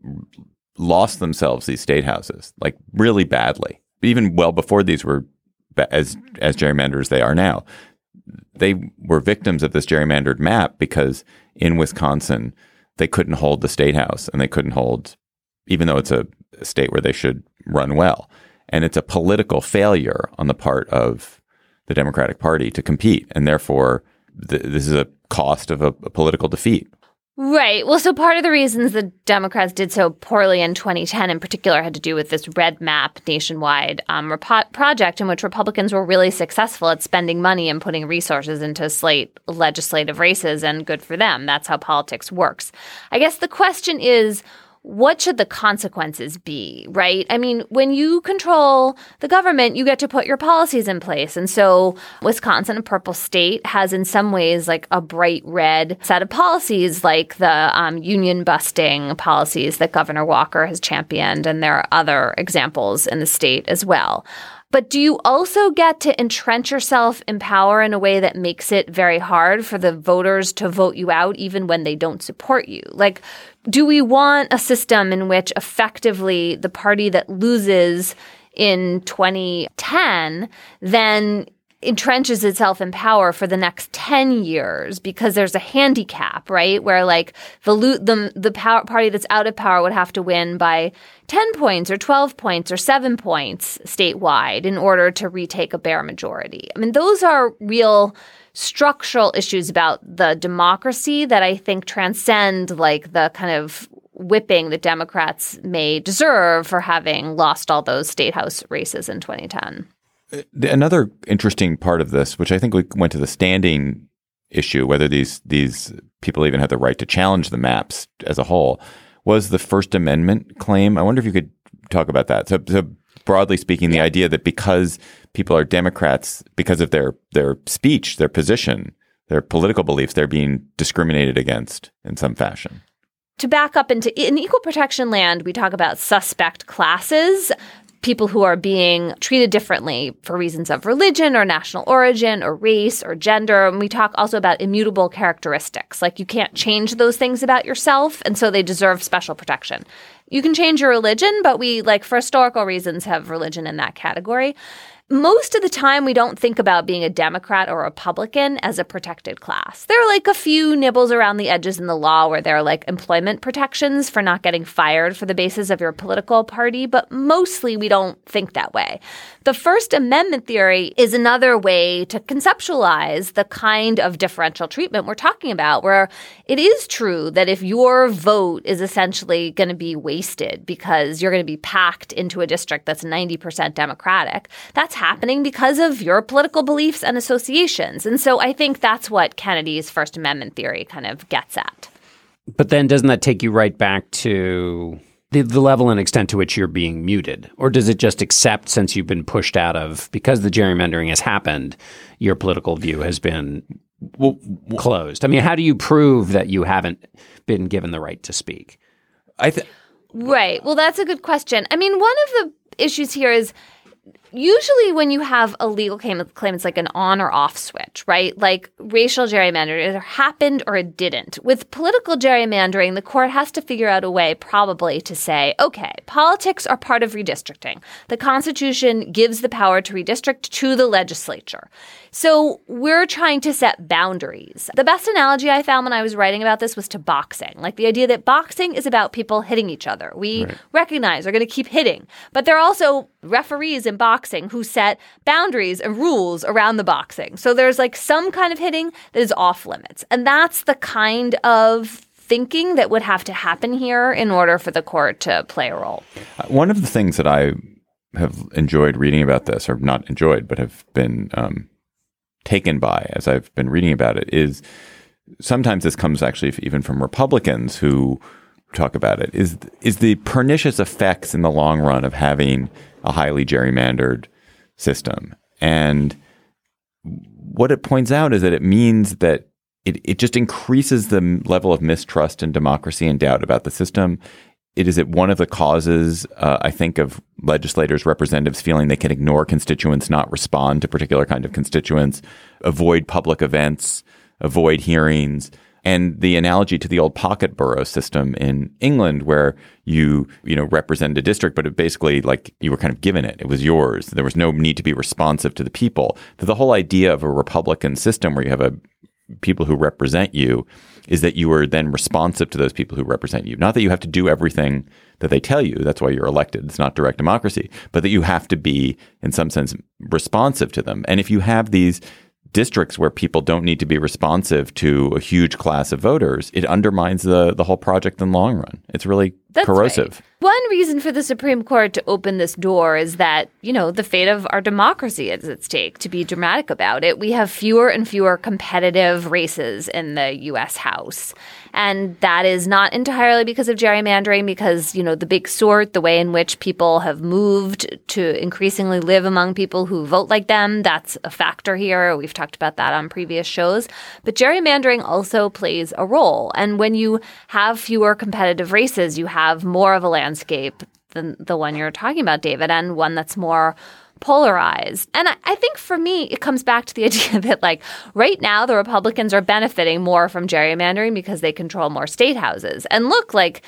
lost themselves these state houses, like really badly. Even well before these were as as gerrymandered as they are now. They were victims of this gerrymandered map because in Wisconsin, they couldn't hold the state house and they couldn't hold, even though it's a state where they should run well. And it's a political failure on the part of the Democratic Party to compete. And therefore, th- this is a cost of a, a political defeat. Right. Well, so part of the reasons the Democrats did so poorly in twenty ten in particular had to do with this red map nationwide um, rep- project in which Republicans were really successful at spending money and putting resources into slate legislative races, and good for them. That's how politics works. I guess the question is, what should the consequences be, right? I mean, when you control the government, you get to put your policies in place. And so Wisconsin, a purple state, has in some ways like a bright red set of policies, like the um, union busting policies that Governor Walker has championed. And there are other examples in the state as well. But do you also get to entrench yourself in power in a way that makes it very hard for the voters to vote you out even when they don't support you? Like, do we want a system in which effectively the party that loses in twenty ten then entrenches itself in power for the next ten years because there's a handicap, right? Where like the the the power, party that's out of power would have to win by ten points or twelve points or seven points statewide in order to retake a bare majority. I mean, those are real structural issues about the democracy that I think transcend like the kind of whipping that Democrats may deserve for having lost all those state house races in twenty ten. Another interesting part of this, which I think we went to the standing issue, whether these these people even have the right to challenge the maps as a whole, was the First Amendment claim. I wonder if you could talk about that. So, so broadly speaking, the idea that because people are Democrats, because of their their speech, their position, their political beliefs, they're being discriminated against in some fashion. To back up into in equal protection land, we talk about suspect classes. People who are being treated differently for reasons of religion or national origin or race or gender. And we talk also about immutable characteristics, like you can't change those things about yourself, and so they deserve special protection. You can change your religion, but we, like for historical reasons, have religion in that category. Most of the time, we don't think about being a Democrat or Republican as a protected class. There are like a few nibbles around the edges in the law where there are like employment protections for not getting fired for the basis of your political party, but mostly we don't think that way. The First Amendment theory is another way to conceptualize the kind of differential treatment we're talking about, where it is true that if your vote is essentially going to be wasted because you're going to be packed into a district that's ninety percent Democratic, that's happening because of your political beliefs and associations. And so I think that's what Kennedy's First Amendment theory kind of gets at. But then doesn't that take you right back to the, the level and extent to which you're being muted? Or does it just accept, since you've been pushed out of, because the gerrymandering has happened, your political view has been well, closed? I mean, how do you prove that you haven't been given the right to speak? I th- Right. Well, that's a good question. I mean, one of the issues here is usually when you have a legal claim, claim, it's like an on or off switch, right? Like racial gerrymandering, it either happened or it didn't. With political gerrymandering, the court has to figure out a way probably to say, okay, politics are part of redistricting. The Constitution gives the power to redistrict to the legislature. So we're trying to set boundaries. The best analogy I found when I was writing about this was to boxing. Like the idea that boxing is about people hitting each other. We right. recognize they're going to keep hitting. But there are also referees in boxing who set boundaries and rules around the boxing. So there's like some kind of hitting that is off limits. And that's the kind of thinking that would have to happen here in order for the court to play a role. One of the things that I have enjoyed reading about this, or not enjoyed, but have been um, taken by as I've been reading about it, is sometimes this comes actually even from Republicans who talk about it, is is the pernicious effects in the long run of having a highly gerrymandered system. And what it points out is that it means that it, it just increases the level of mistrust and democracy and doubt about the system. It is at one of the causes, uh, I think, of legislators, representatives feeling they can ignore constituents, not respond to particular kind of constituents, avoid public events, avoid hearings. And the analogy to the old pocket borough system in England, where you, you know, represented a district, but it basically like you were kind of given it. It was yours. There was no need to be responsive to the people. The whole idea of a Republican system where you have a people who represent you is that you are then responsive to those people who represent you. Not that you have to do everything that they tell you. That's why you're elected. It's not direct democracy, but that you have to be, in some sense, responsive to them. And if you have these districts where people don't need to be responsive to a huge class of voters, it undermines the the whole project in the long run. It's really That's corrosive. Right. One reason for the Supreme Court to open this door is that, you know, the fate of our democracy is at stake. To be dramatic about it, we have fewer and fewer competitive races in the U S House. And that is not entirely because of gerrymandering, because, you know, the big sort, the way in which people have moved to increasingly live among people who vote like them, that's a factor here. We've talked about that on previous shows. But gerrymandering also plays a role. And when you have fewer competitive races, you have more of a landscape than the one you're talking about, David, and one that's more polarized. And I, I think for me, it comes back to the idea that, like, right now, the Republicans are benefiting more from gerrymandering because they control more state houses. And look, like,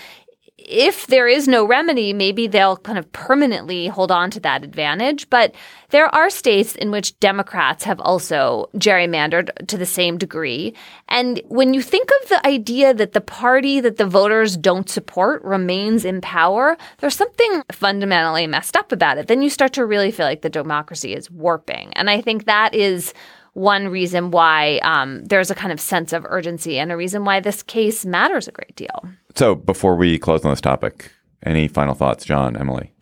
if there is no remedy, maybe they'll kind of permanently hold on to that advantage. But there are states in which Democrats have also gerrymandered to the same degree. And when you think of the idea that the party that the voters don't support remains in power, there's something fundamentally messed up about it. Then you start to really feel like the democracy is warping. And I think that is one reason why um, there's a kind of sense of urgency and a reason why this case matters a great deal. So before we close on this topic, any final thoughts, John, Emily?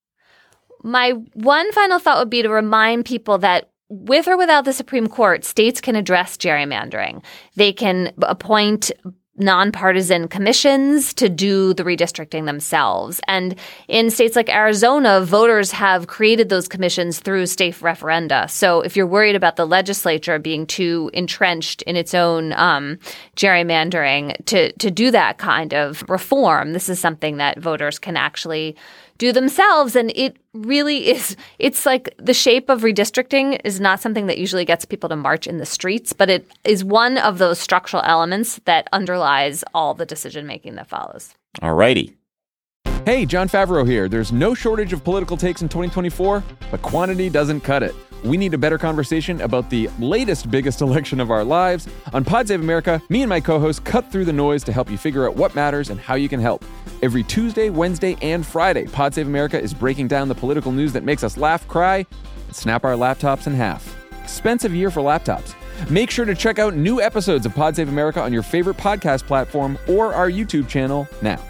My one final thought would be to remind people that with or without the Supreme Court, states can address gerrymandering. They can appoint nonpartisan commissions to do the redistricting themselves. And in states like Arizona, voters have created those commissions through state referenda. So if you're worried about the legislature being too entrenched in its own um, gerrymandering to, to do that kind of reform, this is something that voters can actually do themselves. And it really is, it's like the shape of redistricting is not something that usually gets people to march in the streets, but it is one of those structural elements that underlies all the decision making that follows. All righty. Hey, Jon Favreau here. There's no shortage of political takes in twenty twenty-four, but quantity doesn't cut it. We need a better conversation about the latest biggest election of our lives. On Pod Save America, me and my co-hosts cut through the noise to help you figure out what matters and how you can help. Every Tuesday, Wednesday, and Friday, Pod Save America is breaking down the political news that makes us laugh, cry, and snap our laptops in half. Expensive year for laptops. Make sure to check out new episodes of Pod Save America on your favorite podcast platform or our YouTube channel now.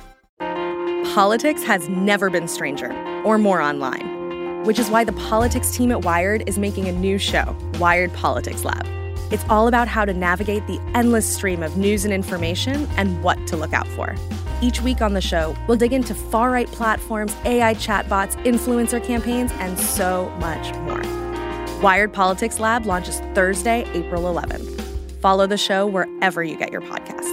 Politics has never been stranger or more online, which is why the politics team at Wired is making a new show, Wired Politics Lab. It's all about how to navigate the endless stream of news and information and what to look out for. Each week on the show, we'll dig into far-right platforms, A I chatbots, influencer campaigns, and so much more. Wired Politics Lab launches Thursday, April eleventh. Follow the show wherever you get your podcasts.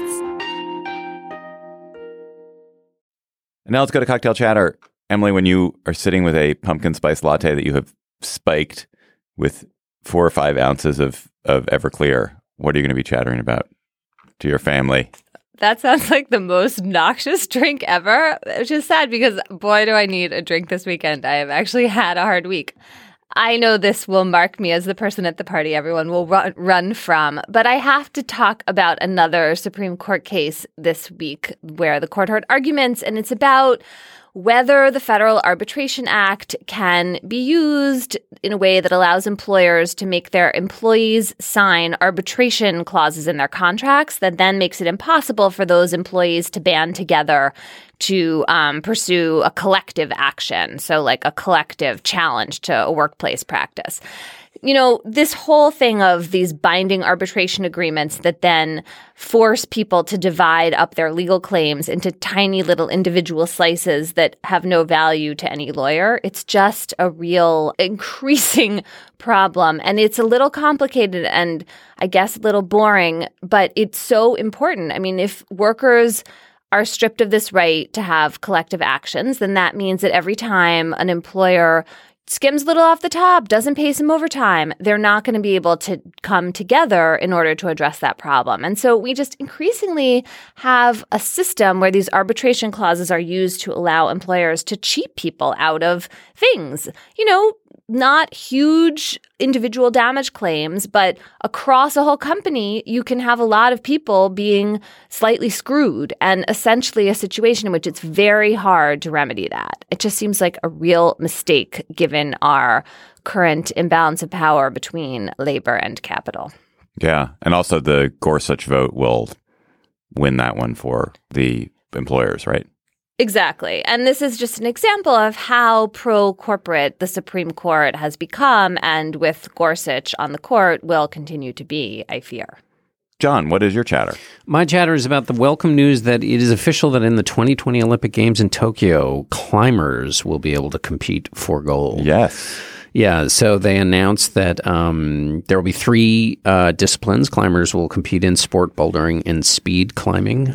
And now let's go to Cocktail Chatter. Emily, when you are sitting with a pumpkin spice latte that you have spiked with four or five ounces of, of Everclear, what are you going to be chattering about to your family? That sounds like the most noxious drink ever, which is sad because, boy, do I need a drink this weekend. I have actually had a hard week. I know this will mark me as the person at the party everyone will run, run from, but I have to talk about another Supreme Court case this week where the court heard arguments, and it's about whether the Federal Arbitration Act can be used in a way that allows employers to make their employees sign arbitration clauses in their contracts that then makes it impossible for those employees to band together to um, pursue a collective action, so like a collective challenge to a workplace practice. you know, this whole thing of these binding arbitration agreements that then force people to divide up their legal claims into tiny little individual slices that have no value to any lawyer, it's just a real increasing problem. And it's a little complicated and I guess a little boring, but it's so important. I mean, if workers are stripped of this right to have collective actions, then that means that every time an employer skims a little off the top, doesn't pay some overtime, they're not going to be able to come together in order to address that problem. And so we just increasingly have a system where these arbitration clauses are used to allow employers to cheat people out of things. You know, not huge individual damage claims, but across a whole company, you can have a lot of people being slightly screwed and essentially a situation in which it's very hard to remedy that. It just seems like a real mistake given our current imbalance of power between labor and capital. Yeah. And also the Gorsuch vote will win that one for the employers, right? Exactly. And this is just an example of how pro-corporate the Supreme Court has become, and with Gorsuch on the court will continue to be, I fear. John, what is your chatter? My chatter is about the welcome news that it is official that in the twenty twenty Olympic Games in Tokyo, climbers will be able to compete for gold. Yes. Yeah, so they announced that um, there will be three uh, disciplines. Climbers will compete in sport bouldering and speed climbing.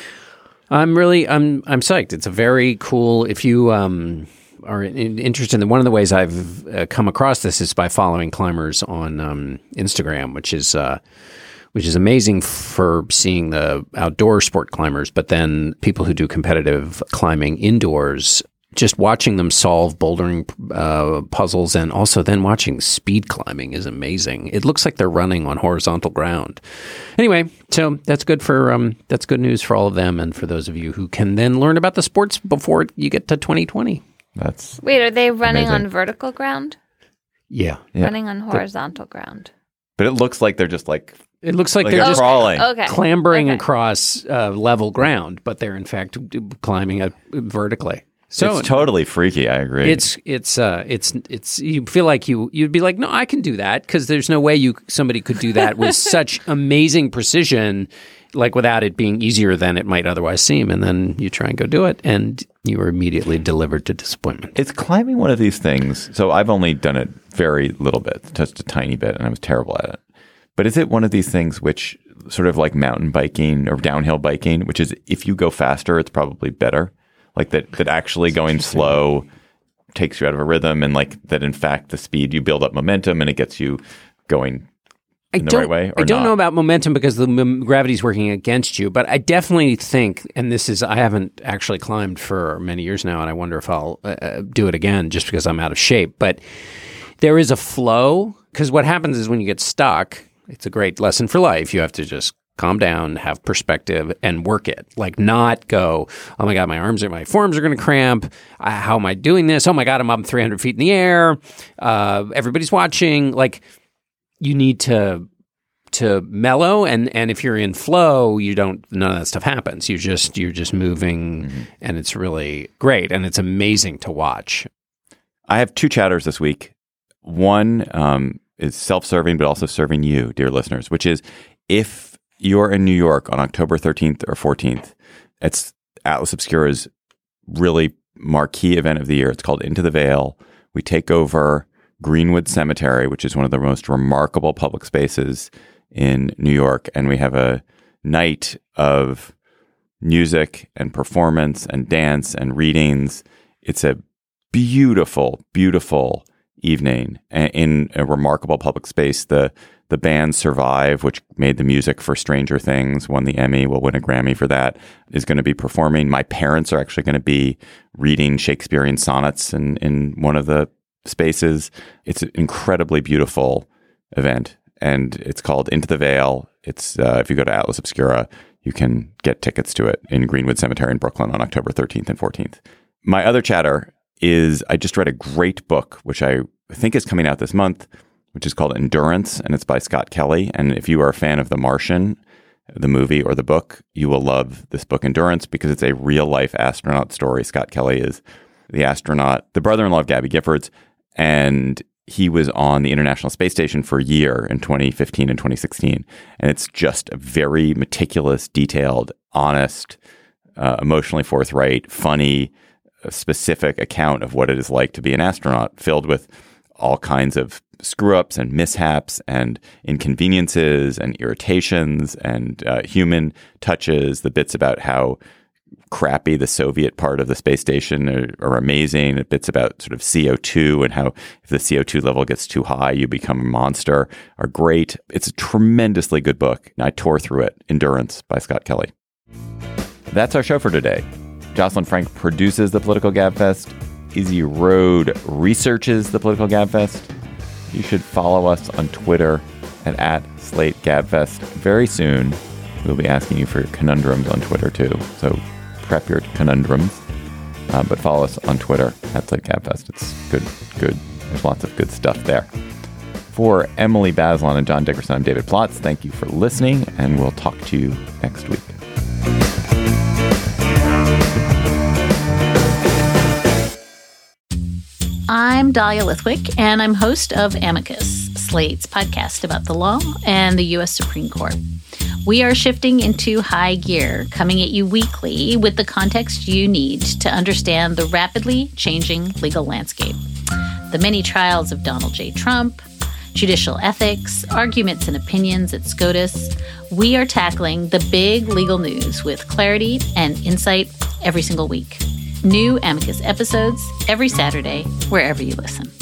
I'm really, I'm, I'm psyched. It's a very cool. If you um, are in, interested in one of the ways I've uh, come across this is by following climbers on um, Instagram, which is uh, which is amazing for seeing the outdoor sport climbers. But then people who do competitive climbing indoors, just watching them solve bouldering uh, puzzles, and also then watching speed climbing is amazing. It looks like they're running on horizontal ground. Anyway, so that's good for um, that's good news for all of them, and for those of you who can then learn about the sports before you get to twenty twenty. That's wait, are they running amazing. On vertical ground? Yeah, yeah. Running on horizontal the, ground. But it looks like they're just like it looks like, like they're, they're just crawling, okay. clambering okay. across uh, level ground, but they're in fact climbing it vertically. So it's totally freaky. I agree. It's it's uh it's it's you feel like you you'd be like, no, I can do that, because there's no way you somebody could do that with such amazing precision, like without it being easier than it might otherwise seem. And then you try and go do it, and you are immediately delivered to disappointment. Is climbing one of these things? So I've only done it very little bit, just a tiny bit, and I was terrible at it. But is it one of these things which sort of like mountain biking or downhill biking, which is if you go faster, it's probably better? Like that, that actually going slow takes you out of a rhythm, and like that, in fact, the speed you build up momentum and it gets you going in I the right way? Or I don't not? know about momentum because the m- gravity's working against you, but I definitely think, and this is, I haven't actually climbed for many years now, and I wonder if I'll uh, do it again just because I'm out of shape, but there is a flow, because what happens is when you get stuck, it's a great lesson for life. You have to just calm down, have perspective, and work it. Like not go, oh my God, my arms are, my forearms are going to cramp. Uh, how am I doing this? Oh my God, I'm up three hundred feet in the air. Uh, everybody's watching. Like you need to to mellow, and and if you're in flow, you don't. None of that stuff happens. You just you're just moving, mm-hmm. and it's really great, and it's amazing to watch. I have two chatters this week. One um, is self-serving, but also serving you, dear listeners, which is if you're in New York on October thirteenth or fourteenth, it's Atlas Obscura's really marquee event of the year. It's called Into the Veil. We take over Greenwood Cemetery, which is one of the most remarkable public spaces in New York. And we have a night of music and performance and dance and readings. It's a beautiful, beautiful evening in a remarkable public space. The The band Survive, which made the music for Stranger Things, won the Emmy, will win a Grammy for that, is going to be performing. My parents are actually going to be reading Shakespearean sonnets in, in one of the spaces. It's an incredibly beautiful event, and it's called Into the Veil. It's uh, if you go to Atlas Obscura, you can get tickets to it in Greenwood Cemetery in Brooklyn on October thirteenth and fourteenth. My other chatter is I just read a great book, which I think is coming out this month, which is called Endurance, and it's by Scott Kelly. And if you are a fan of The Martian, the movie or the book, you will love this book, Endurance, because it's a real-life astronaut story. Scott Kelly is the astronaut, the brother-in-law of Gabby Giffords, and he was on the International Space Station for a year in twenty fifteen and twenty sixteen. And it's just a very meticulous, detailed, honest, uh, emotionally forthright, funny, uh, specific account of what it is like to be an astronaut, filled with all kinds of screw-ups and mishaps and inconveniences and irritations and uh, human touches, the bits about how crappy the Soviet part of the space station are, are amazing. The bits about sort of C O two and how if the C O two level gets too high, you become a monster are great. It's a tremendously good book. I tore through it. Endurance by Scott Kelly. That's our show for today. Jocelyn Frank produces the Political Gabfest. Izzy Road researches the Political Gabfest. You should follow us on Twitter at, at Slate Gabfest. Very soon, we'll be asking you for your conundrums on Twitter too. So prep your conundrums, uh, but follow us on Twitter at Slate Gabfest. It's good, good. There's lots of good stuff there. For Emily Bazelon and John Dickerson, I'm David Plotz. Thank you for listening, and we'll talk to you next week. I'm Dahlia Lithwick, and I'm host of Amicus, Slate's podcast about the law and the U S Supreme Court. We are shifting into high gear, coming at you weekly with the context you need to understand the rapidly changing legal landscape. The many trials of Donald J. Trump, judicial ethics, arguments and opinions at SCOTUS. We are tackling the big legal news with clarity and insight every single week. New Amicus episodes every Saturday, wherever you listen.